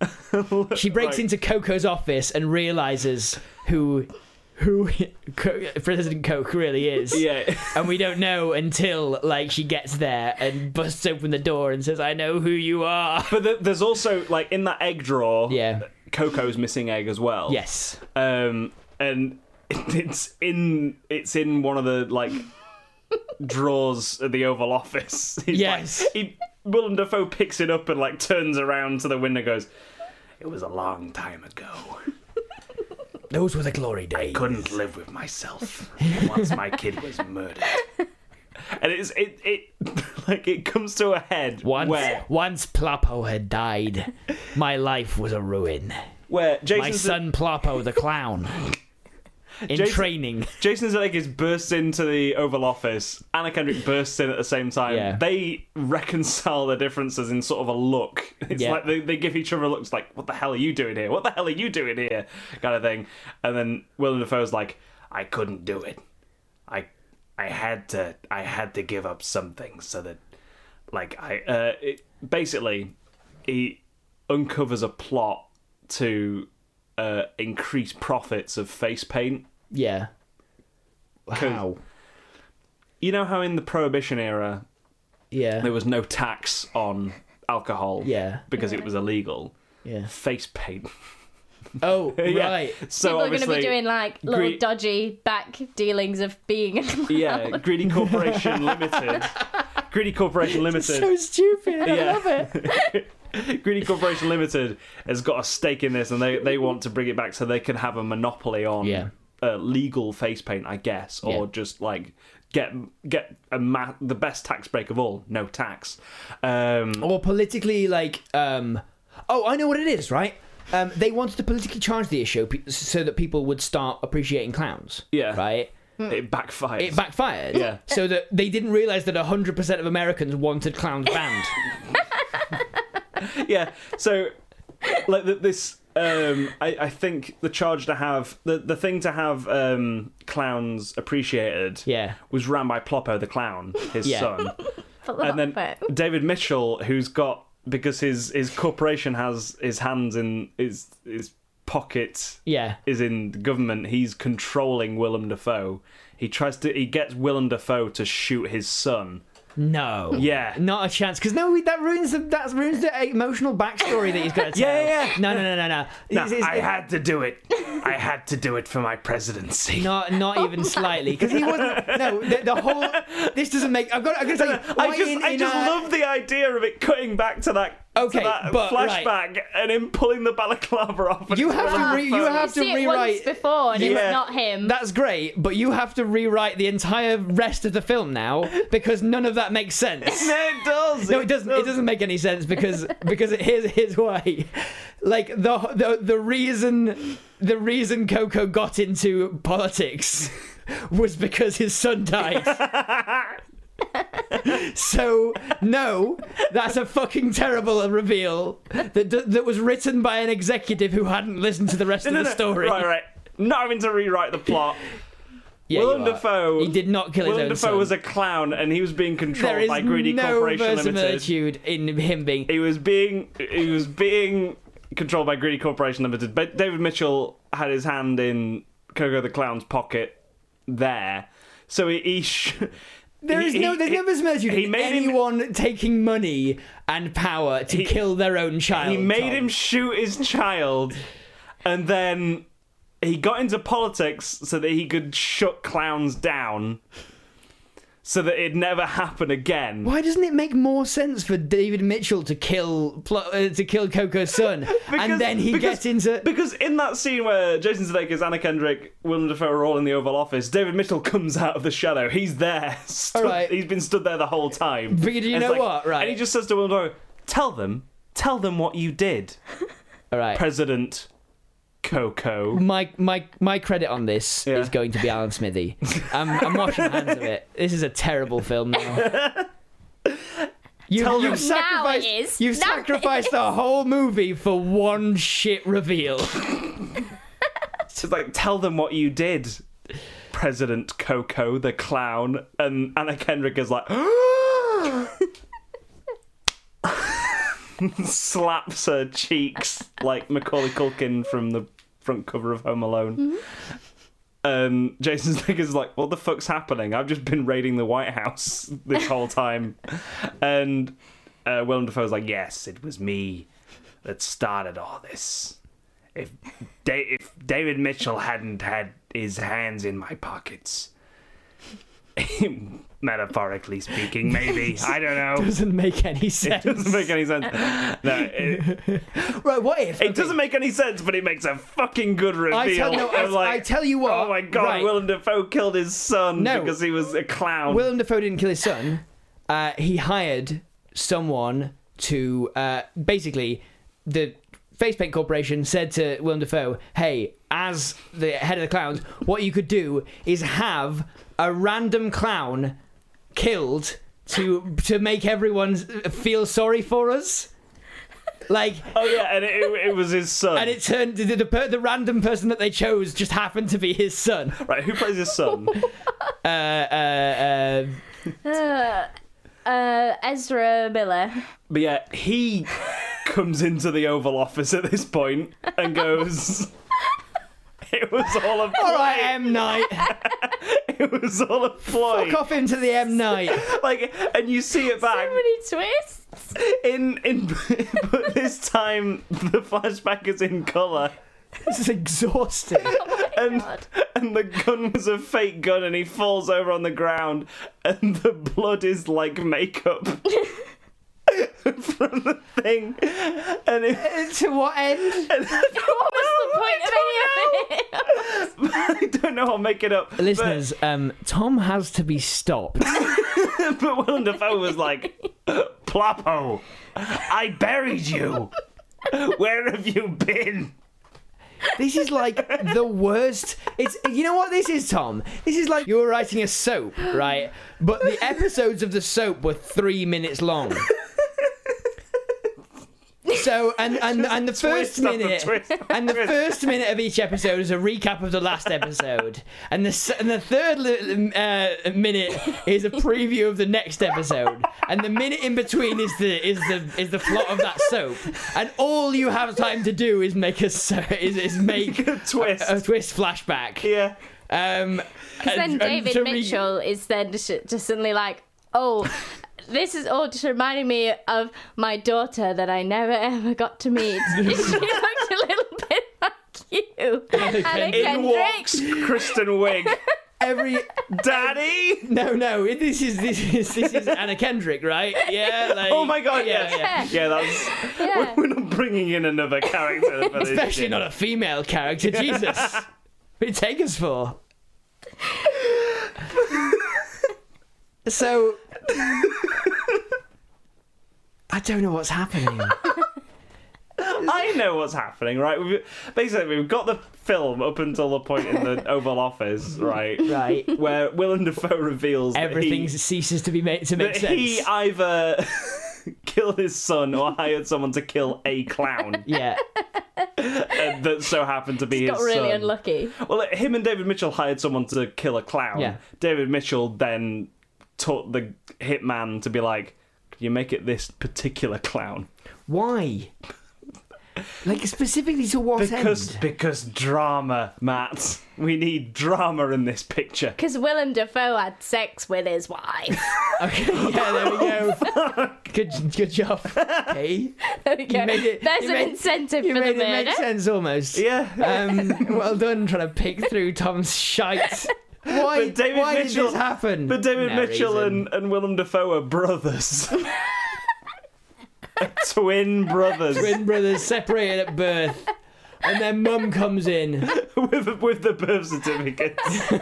[SPEAKER 5] She breaks
[SPEAKER 3] Right.
[SPEAKER 5] into Coco's office and realizes who who Co- President Coke really is.
[SPEAKER 3] Yeah.
[SPEAKER 5] And we don't know until like she gets there and busts open the door and says, "I know who you are."
[SPEAKER 3] But th- there's also, like, in that egg drawer,
[SPEAKER 5] Yeah.
[SPEAKER 3] Coco's missing egg as well.
[SPEAKER 5] Yes.
[SPEAKER 3] Um, and it's in it's in one of the, like, drawers of the Oval Office. He's
[SPEAKER 5] Yes.
[SPEAKER 3] Like, he, Willem Dafoe picks it up and, like, turns around to the window and goes, "It was a long time ago.
[SPEAKER 5] Those were the glory days.
[SPEAKER 3] Couldn't live with myself once my kid was murdered." And it's it it like it comes to a head
[SPEAKER 5] Once,
[SPEAKER 3] where
[SPEAKER 5] once Ploppo had died, my life was a ruin.
[SPEAKER 3] where Jason
[SPEAKER 5] My son Ploppo the clown, in
[SPEAKER 3] Jason-
[SPEAKER 5] training.
[SPEAKER 3] Jason Sudeikis bursts into the Oval Office. Anna Kendrick bursts in at the same time.
[SPEAKER 5] Yeah.
[SPEAKER 3] They reconcile their differences in sort of a look. It's
[SPEAKER 5] Yeah.
[SPEAKER 3] like they, they give each other looks like, "What the hell are you doing here? What the hell are you doing here?" kind of thing. And then Willem Dafoe's like, "I couldn't do it. I I had to I had to give up something so that like I uh it, basically he uncovers a plot to uh increase profits of face paint.
[SPEAKER 5] Yeah. How?
[SPEAKER 3] You know how in the Prohibition era
[SPEAKER 5] Yeah.
[SPEAKER 3] there was no tax on alcohol
[SPEAKER 5] Yeah.
[SPEAKER 3] because it was illegal?
[SPEAKER 5] Yeah.
[SPEAKER 3] Face paint.
[SPEAKER 5] Oh,
[SPEAKER 3] Yeah.
[SPEAKER 5] right.
[SPEAKER 3] So
[SPEAKER 4] People are going to
[SPEAKER 3] obviously,
[SPEAKER 4] be doing like little
[SPEAKER 3] Gre-
[SPEAKER 4] dodgy back dealings of being a clown.
[SPEAKER 3] yeah, Greedy Corporation Limited. Greedy Corporation Limited.
[SPEAKER 5] So stupid. I
[SPEAKER 3] Yeah.
[SPEAKER 5] love it.
[SPEAKER 3] Greedy Corporation Limited has got a stake in this, and they, they want to bring it back so they can have a monopoly on
[SPEAKER 5] Yeah.
[SPEAKER 3] uh, legal face paint, I guess, or
[SPEAKER 5] Yeah.
[SPEAKER 3] just like get get a ma- the best tax break of all, no tax. Um,
[SPEAKER 5] Or politically, like, um, oh, I know what it is, right? Um, they wanted to politically charge the issue pe- so that people would start appreciating clowns.
[SPEAKER 3] Yeah.
[SPEAKER 5] Right?
[SPEAKER 3] it backfired.
[SPEAKER 5] It backfired.
[SPEAKER 3] Yeah.
[SPEAKER 5] So that they didn't realise that one hundred percent of Americans wanted clowns banned.
[SPEAKER 3] yeah. So, like th- this, um, I, I think the charge to have the the thing to have um, clowns appreciated
[SPEAKER 5] Yeah.
[SPEAKER 3] was ran by Ploppo the clown, his
[SPEAKER 5] Yeah.
[SPEAKER 3] son,
[SPEAKER 4] For the
[SPEAKER 3] and then
[SPEAKER 4] bit.
[SPEAKER 3] David Mitchell, who's got because his his corporation has his hands in his his pocket
[SPEAKER 5] Yeah.
[SPEAKER 3] is in the government. He's controlling Willem Dafoe. He tries to he gets Willem Dafoe to shoot his son.
[SPEAKER 5] No.
[SPEAKER 3] Yeah.
[SPEAKER 5] Not a chance. Because no, that ruins the that ruins the emotional backstory that he's going to tell.
[SPEAKER 3] Yeah, yeah, yeah.
[SPEAKER 5] No, no, no, no, no.
[SPEAKER 3] No,
[SPEAKER 5] It's- it's-
[SPEAKER 3] I had to do it. I had to do it for my presidency.
[SPEAKER 5] Not, not even slightly, because he wasn't. No, the, the whole. This doesn't make. I've got. I'm going to tell you.
[SPEAKER 3] I
[SPEAKER 5] why
[SPEAKER 3] just,
[SPEAKER 5] in-
[SPEAKER 3] I
[SPEAKER 5] in
[SPEAKER 3] just
[SPEAKER 5] a-
[SPEAKER 3] love the idea of it cutting back to that,
[SPEAKER 5] Okay,
[SPEAKER 3] to that
[SPEAKER 5] but,
[SPEAKER 3] flashback and him pulling the balaclava off. and
[SPEAKER 5] You
[SPEAKER 3] it's
[SPEAKER 5] have to
[SPEAKER 3] Willem
[SPEAKER 5] re- you
[SPEAKER 3] Dafoe.
[SPEAKER 5] have to
[SPEAKER 4] See it
[SPEAKER 5] rewrite-
[SPEAKER 4] once before and
[SPEAKER 3] Yeah.
[SPEAKER 4] it's not him.
[SPEAKER 5] That's great, but you have to rewrite the entire rest of the film now because none of that makes sense.
[SPEAKER 3] No, it does.
[SPEAKER 5] No, it doesn't. It doesn't make any sense because because it, here's here's why. Like the the the reason the reason Coco got into politics was because his son died. So no, that's a fucking terrible reveal that that was written by an executive who hadn't listened to the rest
[SPEAKER 3] No,
[SPEAKER 5] of
[SPEAKER 3] no,
[SPEAKER 5] the
[SPEAKER 3] no.
[SPEAKER 5] story.
[SPEAKER 3] Right, right. Not having to rewrite the plot.
[SPEAKER 5] Yeah,
[SPEAKER 3] Willem
[SPEAKER 5] you are.
[SPEAKER 3] Dafoe.
[SPEAKER 5] He did not kill his
[SPEAKER 3] Willem
[SPEAKER 5] own
[SPEAKER 3] Dafoe
[SPEAKER 5] son.
[SPEAKER 3] was a clown, and he was being
[SPEAKER 5] There
[SPEAKER 3] controlled
[SPEAKER 5] is
[SPEAKER 3] by Greedy
[SPEAKER 5] no
[SPEAKER 3] Corporation Limited.
[SPEAKER 5] verisimilitude in him being.
[SPEAKER 3] He was being he was being controlled by Greedy Corporation Limited. But David Mitchell had his hand in Coco the Clown's pocket there, so he. he sh-
[SPEAKER 5] There is
[SPEAKER 3] he-
[SPEAKER 5] no,
[SPEAKER 3] he-
[SPEAKER 5] there's no verisimilitude
[SPEAKER 3] he
[SPEAKER 5] in
[SPEAKER 3] made him-
[SPEAKER 5] anyone taking money and power to
[SPEAKER 3] He-
[SPEAKER 5] kill their own child.
[SPEAKER 3] He made
[SPEAKER 5] Tom.
[SPEAKER 3] him shoot his child, and then he got into politics so that he could shut clowns down, so that it'd never happen again.
[SPEAKER 5] Why doesn't it make more sense for David Mitchell to kill Pl- uh, to kill Coco's son, and then he
[SPEAKER 3] because,
[SPEAKER 5] gets into?
[SPEAKER 3] because in that scene where Jason Sudeikis, Anna Kendrick, Willem Dafoe are all in the Oval Office, David Mitchell comes out of the shadow. He's there. Stood,
[SPEAKER 5] All right.
[SPEAKER 3] He's been stood there the whole time.
[SPEAKER 5] But you
[SPEAKER 3] And
[SPEAKER 5] know
[SPEAKER 3] it's
[SPEAKER 5] what, right?
[SPEAKER 3] And he just says to Willem Dafoe, "Tell them, tell them what you did,
[SPEAKER 5] All right.
[SPEAKER 3] President Coco."
[SPEAKER 5] my my my credit on this
[SPEAKER 3] Yeah.
[SPEAKER 5] is going to be Alan Smithy. I'm, I'm washing hands of it. This is a terrible film now. You,
[SPEAKER 3] Tell them-
[SPEAKER 5] you've sacrificed,
[SPEAKER 4] Now it is.
[SPEAKER 5] You've
[SPEAKER 4] Now it
[SPEAKER 5] sacrificed the whole movie for one shit reveal.
[SPEAKER 3] It's like, tell them what you did, President Coco the clown. And Anna Kendrick is like, slaps her cheeks like Macaulay Culkin from the front cover of Home Alone. Mm-hmm. And Jason Statheam's like, what the fuck's happening? I've just been raiding the White House this whole time. And uh, Willem Dafoe's like, yes, it was me that started all this. If, da- if David Mitchell hadn't had his hands in my pockets, metaphorically speaking, maybe, I don't know.
[SPEAKER 5] Doesn't make any sense.
[SPEAKER 3] It doesn't make any sense. No, it,
[SPEAKER 5] Right, what if?
[SPEAKER 3] it
[SPEAKER 5] okay.
[SPEAKER 3] doesn't make any sense, but it makes a fucking good reveal.
[SPEAKER 5] I tell, no, I,
[SPEAKER 3] of like,
[SPEAKER 5] I tell you what.
[SPEAKER 3] oh my god,
[SPEAKER 5] right.
[SPEAKER 3] Willem Dafoe killed his son
[SPEAKER 5] No.
[SPEAKER 3] because he was a clown.
[SPEAKER 5] Willem Dafoe didn't kill his son. Uh, he hired someone to uh, basically the Face Paint Corporation said to Willem Dafoe, "Hey, as the head of the clowns, what you could do is have a random clown killed to to make everyone feel sorry for us." Like,
[SPEAKER 3] oh yeah, and it, it, it was his son.
[SPEAKER 5] and it turned the, the the random person that they chose just happened to be his son.
[SPEAKER 3] Right, who plays his son?
[SPEAKER 5] Uh, uh, uh,
[SPEAKER 4] Uh, uh, Ezra Miller.
[SPEAKER 3] But yeah, he comes into the Oval Office at this point and goes, it was all a ploy.
[SPEAKER 5] all right, M. Night.
[SPEAKER 3] It was all a ploy.
[SPEAKER 5] Fuck off into the M. Night.
[SPEAKER 3] Like, and you see it back.
[SPEAKER 4] So many twists.
[SPEAKER 3] In, in, but this time, the flashback is in colour.
[SPEAKER 5] This is exhausting.
[SPEAKER 3] And,
[SPEAKER 4] God.
[SPEAKER 3] and the gun was a fake gun, and he falls over on the ground, and the blood is like makeup from the thing. And it,
[SPEAKER 5] To what end?
[SPEAKER 4] What was the point of any of it?
[SPEAKER 3] I don't know, I'll make it up.
[SPEAKER 5] Listeners, um, Tom has to be stopped.
[SPEAKER 3] But, but Willem Dafoe was like, Ploppo, I buried you. Where have you been?
[SPEAKER 5] This is like the worst. It's you know what this is, Tom? This is like you were writing a soap, right? But the episodes of the soap were three minutes long. So and and, and the first
[SPEAKER 3] twist after
[SPEAKER 5] minute
[SPEAKER 3] twist after
[SPEAKER 5] and the
[SPEAKER 3] twist.
[SPEAKER 5] first minute of each episode is a recap of the last episode, and the s- and the third li- uh, minute is a preview of the next episode, and the minute in between is the is the is the plot of that soap, and all you have time to do is make a so- is is make
[SPEAKER 3] A twist.
[SPEAKER 5] a, a twist flashback.
[SPEAKER 3] Yeah.
[SPEAKER 5] Um,
[SPEAKER 4] Because then
[SPEAKER 5] and- and
[SPEAKER 4] David
[SPEAKER 5] to re-
[SPEAKER 4] Mitchell is then just, just suddenly like, oh, this is all just reminding me of my daughter that I never ever got to meet. She looked a little bit like you, Anna
[SPEAKER 3] In
[SPEAKER 4] Kendrick.
[SPEAKER 3] walks Kristen Wiig.
[SPEAKER 5] every
[SPEAKER 3] Daddy?
[SPEAKER 5] no no this is this is this is Anna Kendrick, right? Yeah. Like,
[SPEAKER 3] Oh my god,
[SPEAKER 5] yeah,
[SPEAKER 3] yes.
[SPEAKER 5] yeah.
[SPEAKER 3] Yeah, that's...
[SPEAKER 4] Yeah.
[SPEAKER 3] We're not bringing in another character for this
[SPEAKER 5] Especially
[SPEAKER 3] shit.
[SPEAKER 5] not a female character. Jesus, what do you take us for? So, I don't know what's happening.
[SPEAKER 3] I know what's happening, right? We've, basically, we've got the film up until the point in the Oval Office, right?
[SPEAKER 5] Right.
[SPEAKER 3] Where Willem Dafoe reveals
[SPEAKER 5] Everything
[SPEAKER 3] that he,
[SPEAKER 5] ceases to be made to make
[SPEAKER 3] that
[SPEAKER 5] sense.
[SPEAKER 3] he either killed his son or hired someone to kill a clown
[SPEAKER 5] Yeah.
[SPEAKER 3] uh, that so happened to be his
[SPEAKER 4] Got really
[SPEAKER 3] son.
[SPEAKER 4] unlucky.
[SPEAKER 3] Well, him and David Mitchell hired someone to kill a clown.
[SPEAKER 5] Yeah.
[SPEAKER 3] David Mitchell then taught the hitman to be like, can you make it this particular clown?
[SPEAKER 5] Why? Like specifically to what
[SPEAKER 3] Because
[SPEAKER 5] end?
[SPEAKER 3] because drama, Matt. We need drama in this picture.
[SPEAKER 4] Because Willem Dafoe had sex with his wife.
[SPEAKER 5] Okay, yeah, there we go. Good, good job. Okay,
[SPEAKER 4] There we go.
[SPEAKER 5] made it-
[SPEAKER 4] There's
[SPEAKER 5] you
[SPEAKER 4] an
[SPEAKER 5] made-
[SPEAKER 4] incentive
[SPEAKER 5] you
[SPEAKER 4] for the
[SPEAKER 5] made it
[SPEAKER 4] murder.
[SPEAKER 5] make sense almost.
[SPEAKER 3] Yeah.
[SPEAKER 5] Um, well done trying to pick through Tom's shite. Why,
[SPEAKER 3] But David
[SPEAKER 5] why
[SPEAKER 3] Mitchell-
[SPEAKER 5] did this happen?
[SPEAKER 3] But David
[SPEAKER 5] No
[SPEAKER 3] Mitchell
[SPEAKER 5] reason.
[SPEAKER 3] and, and Willem Dafoe are brothers. Twin brothers.
[SPEAKER 5] Twin brothers separated at birth. And then mum comes in.
[SPEAKER 3] with, with the birth certificates.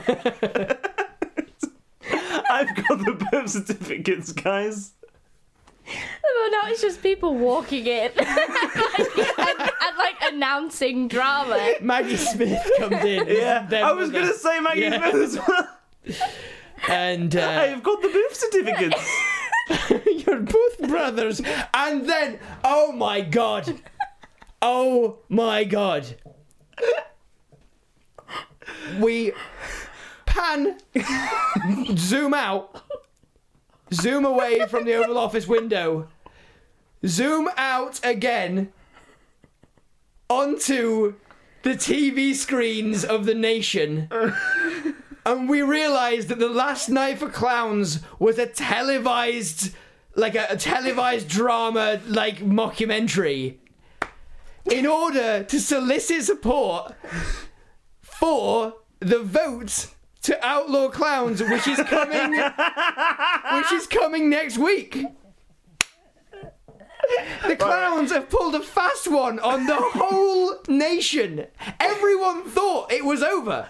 [SPEAKER 3] I've got the birth certificates, guys.
[SPEAKER 4] Well, now it's just people walking in and, and like announcing drama.
[SPEAKER 5] Maggie Smith comes in.
[SPEAKER 3] Yeah,
[SPEAKER 5] Their
[SPEAKER 3] I was
[SPEAKER 5] mother.
[SPEAKER 3] going to say Maggie
[SPEAKER 5] Yeah.
[SPEAKER 3] Smith as well.
[SPEAKER 5] And uh,
[SPEAKER 3] I've got the birth certificates.
[SPEAKER 5] you're both brothers. And then, oh my god. Oh my god. We pan, zoom out, zoom away from the Oval Office window, zoom out again onto the T V screens of the nation, and we realised that the Last Night for Clowns was a televised, like a, a televised drama, like mockumentary, in order to solicit support for the vote to outlaw clowns, which is coming, which is coming next week. The clowns have pulled a fast one on the whole nation. Everyone thought it was over.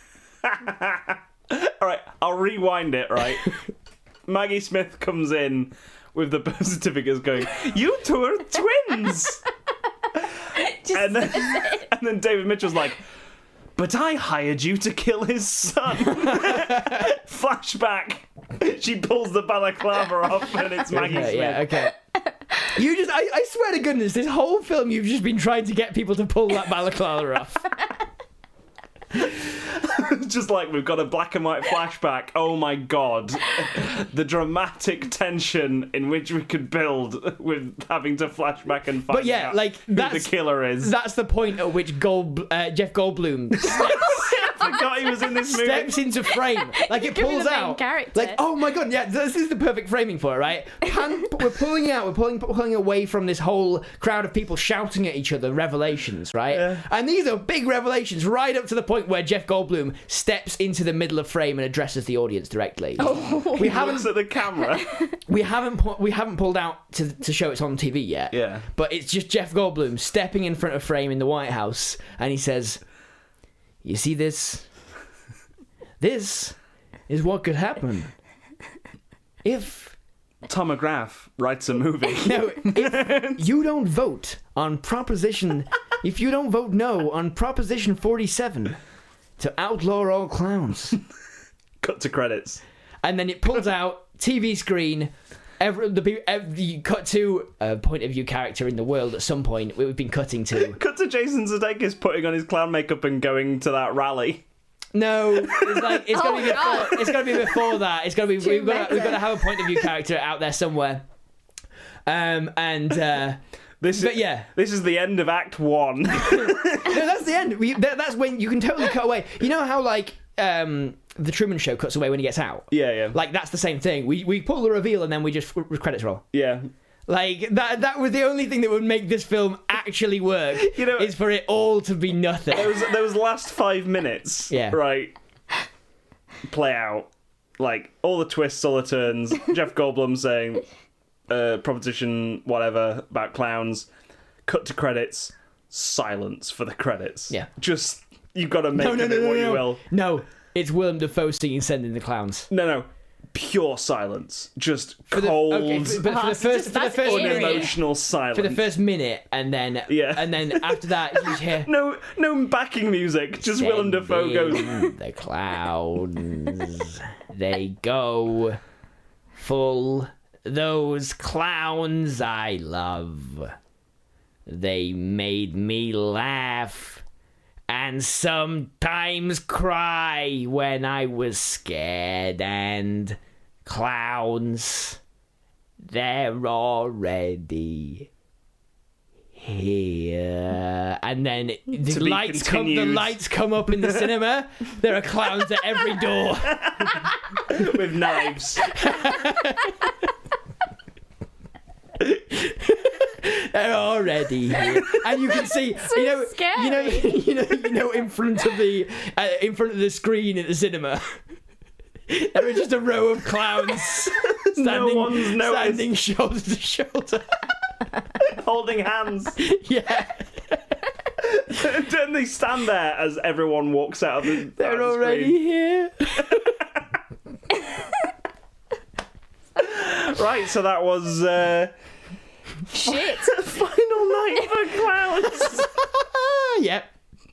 [SPEAKER 3] All right, I'll rewind it, right? Maggie Smith comes in with the birth certificates going, you two are twins! and, then, and then David Mitchell's like, but I hired you to kill his son. Flashback. She pulls the balaclava off and it's Maggie
[SPEAKER 5] Okay,
[SPEAKER 3] Smith.
[SPEAKER 5] yeah, okay. You just, I, I swear to goodness, this whole film you've just been trying to get people to pull that balaclava off.
[SPEAKER 3] Just like we've got a black and white flashback. Oh my god. The dramatic tension in which we could build with having to flashback and find
[SPEAKER 5] But yeah,
[SPEAKER 3] out
[SPEAKER 5] like,
[SPEAKER 3] who
[SPEAKER 5] that's,
[SPEAKER 3] the killer is.
[SPEAKER 5] that's the point at which Gold, uh, Jeff Goldblum
[SPEAKER 3] I forgot he was in this movie.
[SPEAKER 5] steps into frame. Like, it
[SPEAKER 4] Could be
[SPEAKER 5] pulls
[SPEAKER 4] the main
[SPEAKER 5] out.
[SPEAKER 4] character.
[SPEAKER 5] Like, oh my god, yeah, this is the perfect framing for it, right? Pan, we're pulling out, we're pulling, pulling away from this whole crowd of people shouting at each other, revelations, right?
[SPEAKER 3] Yeah.
[SPEAKER 5] And these are big revelations, right up to the point where Jeff Goldblum steps into the middle of frame and addresses the audience directly.
[SPEAKER 4] Oh.
[SPEAKER 5] We
[SPEAKER 3] He
[SPEAKER 5] haven't,
[SPEAKER 3] looks at the camera.
[SPEAKER 5] we haven't, pu- we haven't pulled out to to show it's on T V yet.
[SPEAKER 3] Yeah.
[SPEAKER 5] But it's just Jeff Goldblum stepping in front of frame in the White House, and he says, "You see this? This is what could happen if
[SPEAKER 3] Tom McGrath writes a movie.
[SPEAKER 5] no, if you don't vote on Proposition, if you don't vote no on Proposition forty-seven to outlaw all clowns."
[SPEAKER 3] Cut to credits.
[SPEAKER 5] And then it pulls out T V screen. Every, the, pe- every you cut to a point of view character in the world at some point. We've been cutting to.
[SPEAKER 3] Cut to Jason Sudeikis putting on his clown makeup and going to that rally.
[SPEAKER 5] No, it's like it's gonna
[SPEAKER 4] Oh,
[SPEAKER 5] be before.
[SPEAKER 4] God.
[SPEAKER 5] It's gonna be before that. It's gonna be.
[SPEAKER 4] Too
[SPEAKER 5] We've got.
[SPEAKER 4] meta.
[SPEAKER 5] We've got to have a point of view character out there somewhere. Um and uh,
[SPEAKER 3] This
[SPEAKER 5] but
[SPEAKER 3] is,
[SPEAKER 5] yeah,
[SPEAKER 3] this is the end of Act One.
[SPEAKER 5] no, that's the end. We, that, that's when you can totally cut away. You know how like um the Truman Show cuts away when he gets out.
[SPEAKER 3] yeah, yeah,
[SPEAKER 5] Like that's the same thing. We we pull the reveal and then we just r- credits roll.
[SPEAKER 3] yeah.
[SPEAKER 5] Like that that was the only thing that would make this film actually work.
[SPEAKER 3] You know-
[SPEAKER 5] is for it all to be nothing.
[SPEAKER 3] There was there was the last five minutes.
[SPEAKER 5] Yeah.
[SPEAKER 3] Right. Play out like all the twists, all the turns. Jeff Goldblum saying, uh, "Proposition whatever about clowns." Cut to credits. Silence for the credits.
[SPEAKER 5] Yeah.
[SPEAKER 3] Just you've got to make
[SPEAKER 5] no, no,
[SPEAKER 3] of
[SPEAKER 5] no,
[SPEAKER 3] it
[SPEAKER 5] no,
[SPEAKER 3] what
[SPEAKER 5] no,
[SPEAKER 3] you will.
[SPEAKER 5] no. It's Willem Dafoe singing "Sending the Clowns."
[SPEAKER 3] No, no. Pure silence. Just
[SPEAKER 5] For the,
[SPEAKER 3] cold,
[SPEAKER 5] okay, for, but for
[SPEAKER 4] Oh,
[SPEAKER 5] the
[SPEAKER 4] so
[SPEAKER 5] first
[SPEAKER 4] just-
[SPEAKER 5] for the
[SPEAKER 4] that's
[SPEAKER 5] first
[SPEAKER 4] eerie.
[SPEAKER 5] minute,
[SPEAKER 3] unemotional silence.
[SPEAKER 5] for the first minute, and then
[SPEAKER 3] Yeah.
[SPEAKER 5] and then after that, you just hear
[SPEAKER 3] No, no backing music. Just Willem Dafoe goes.
[SPEAKER 5] "Sending the clowns, they go full. Those clowns I love. They made me laugh and sometimes cry when I was scared. And clowns, they're already here." And then the
[SPEAKER 3] To be
[SPEAKER 5] lights come. The
[SPEAKER 3] continued.
[SPEAKER 5] lights come up in the cinema. There are clowns at every door.
[SPEAKER 3] with knives.
[SPEAKER 5] They're already here, and you can see,
[SPEAKER 4] So
[SPEAKER 5] you know,
[SPEAKER 4] scary.
[SPEAKER 5] you know, you know, you know, in front of the, uh, in front of the screen in the cinema, there are just a row of clowns standing,
[SPEAKER 3] one's noticed.
[SPEAKER 5] standing shoulder to shoulder.
[SPEAKER 3] Holding hands.
[SPEAKER 5] Yeah,
[SPEAKER 3] Don't they stand there as everyone walks out of the out
[SPEAKER 5] they're
[SPEAKER 3] of the
[SPEAKER 5] already
[SPEAKER 3] screen?
[SPEAKER 5] here.
[SPEAKER 3] Right, so that was uh,
[SPEAKER 4] Shit.
[SPEAKER 3] Final Night for Clowns.
[SPEAKER 5] Yep,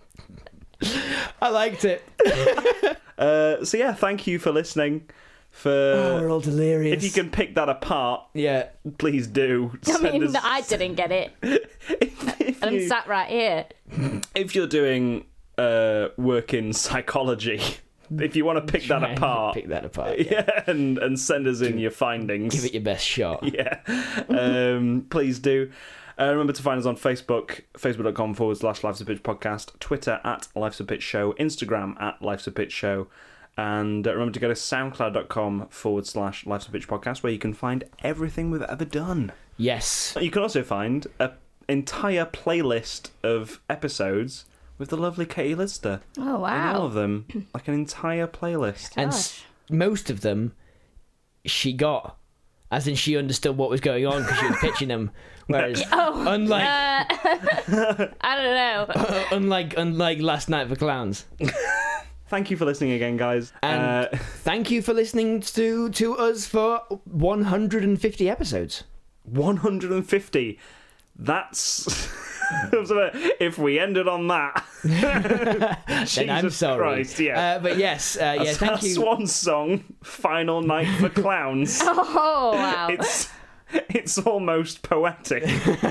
[SPEAKER 5] I liked it.
[SPEAKER 3] uh, so yeah, thank you for listening. For
[SPEAKER 5] Oh, we're all delirious.
[SPEAKER 3] if you can pick that apart,
[SPEAKER 5] yeah.
[SPEAKER 3] please do.
[SPEAKER 4] I
[SPEAKER 3] Send
[SPEAKER 4] mean,
[SPEAKER 3] us-
[SPEAKER 4] I didn't get it.
[SPEAKER 3] if, if
[SPEAKER 4] And I'm
[SPEAKER 3] you-
[SPEAKER 4] sat right here.
[SPEAKER 3] if you're doing uh, work in psychology, if you want to pick
[SPEAKER 5] Try
[SPEAKER 3] that
[SPEAKER 5] and
[SPEAKER 3] apart,
[SPEAKER 5] Pick that apart.
[SPEAKER 3] yeah, and and send us in your findings.
[SPEAKER 5] Give it your best shot.
[SPEAKER 3] Yeah, um, please do. Uh, remember to find us on Facebook, facebook.com forward slash Life's a Pitch podcast, Twitter at Life's a Pitch show, Instagram at Life's a Pitch show, and uh, remember to go to soundcloud.com forward slash Life's a Pitch podcast, where you can find everything we've ever done.
[SPEAKER 5] Yes.
[SPEAKER 3] You can also find an entire playlist of episodes with the lovely Katie Lister.
[SPEAKER 4] Oh,
[SPEAKER 3] In
[SPEAKER 4] wow.
[SPEAKER 3] all of them, like an entire playlist.
[SPEAKER 5] And s- most of them, she got, as in she understood what was going on because she was pitching them. Whereas,
[SPEAKER 4] Oh,
[SPEAKER 5] unlike,
[SPEAKER 4] uh, I don't know.
[SPEAKER 5] uh, unlike, unlike Last Night for Clowns.
[SPEAKER 3] Thank you for listening again, guys.
[SPEAKER 5] And
[SPEAKER 3] Uh,
[SPEAKER 5] thank you for listening to to us for one hundred fifty episodes.
[SPEAKER 3] one hundred fifty. That's... if we ended on that.
[SPEAKER 5] Then I'm
[SPEAKER 3] Jesus
[SPEAKER 5] sorry.
[SPEAKER 3] Christ, yeah.
[SPEAKER 5] Uh, but yes, uh, yeah,
[SPEAKER 3] That's
[SPEAKER 5] thank
[SPEAKER 3] our
[SPEAKER 5] you.
[SPEAKER 3] swan song, Final Night for Clowns.
[SPEAKER 4] Oh, wow.
[SPEAKER 3] It's it's almost poetic.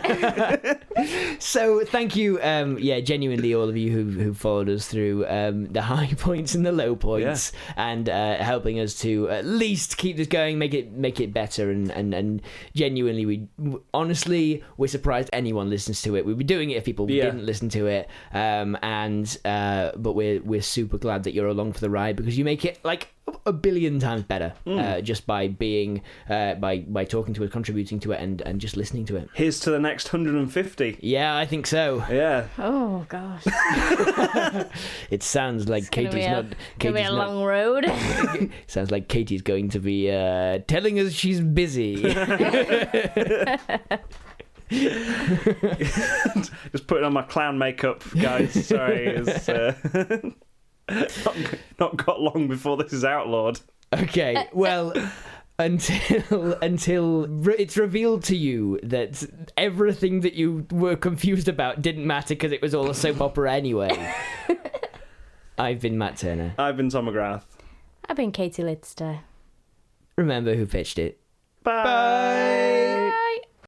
[SPEAKER 5] So thank you, um, yeah, genuinely, all of you who who followed us through um, the high points and the low points, and uh, helping us to at least keep this going, make it make it better, and and, and genuinely, we honestly we're surprised anyone listens to it. We'd be doing it if people
[SPEAKER 3] Yeah.
[SPEAKER 5] didn't listen to it, um, and uh, but we're we're super glad that you're along for the ride because you make it like a billion times better uh, just by being uh, by by talking to it, contributing to it, and and just listening to it.
[SPEAKER 3] Here's to the next one hundred fifty.
[SPEAKER 5] Yeah, I think so.
[SPEAKER 3] Yeah.
[SPEAKER 4] Oh, gosh.
[SPEAKER 5] It sounds like
[SPEAKER 4] It's gonna
[SPEAKER 5] Katie's
[SPEAKER 4] be a,
[SPEAKER 5] not.
[SPEAKER 4] gonna
[SPEAKER 5] Katie's
[SPEAKER 4] be a
[SPEAKER 5] not.
[SPEAKER 4] long road.
[SPEAKER 5] Sounds like Katie's going to be uh, telling us she's busy.
[SPEAKER 3] Just putting on my clown makeup, guys. Sorry. It's uh, not, not got long before this is outlawed.
[SPEAKER 5] Okay, well, until until re- it's revealed to you that everything that you were confused about didn't matter because it was all a soap opera anyway. I've been Matt Turner.
[SPEAKER 3] I've been Tom McGrath.
[SPEAKER 4] I've been Katie Lidster.
[SPEAKER 5] Remember who pitched it.
[SPEAKER 3] Bye.
[SPEAKER 5] Bye.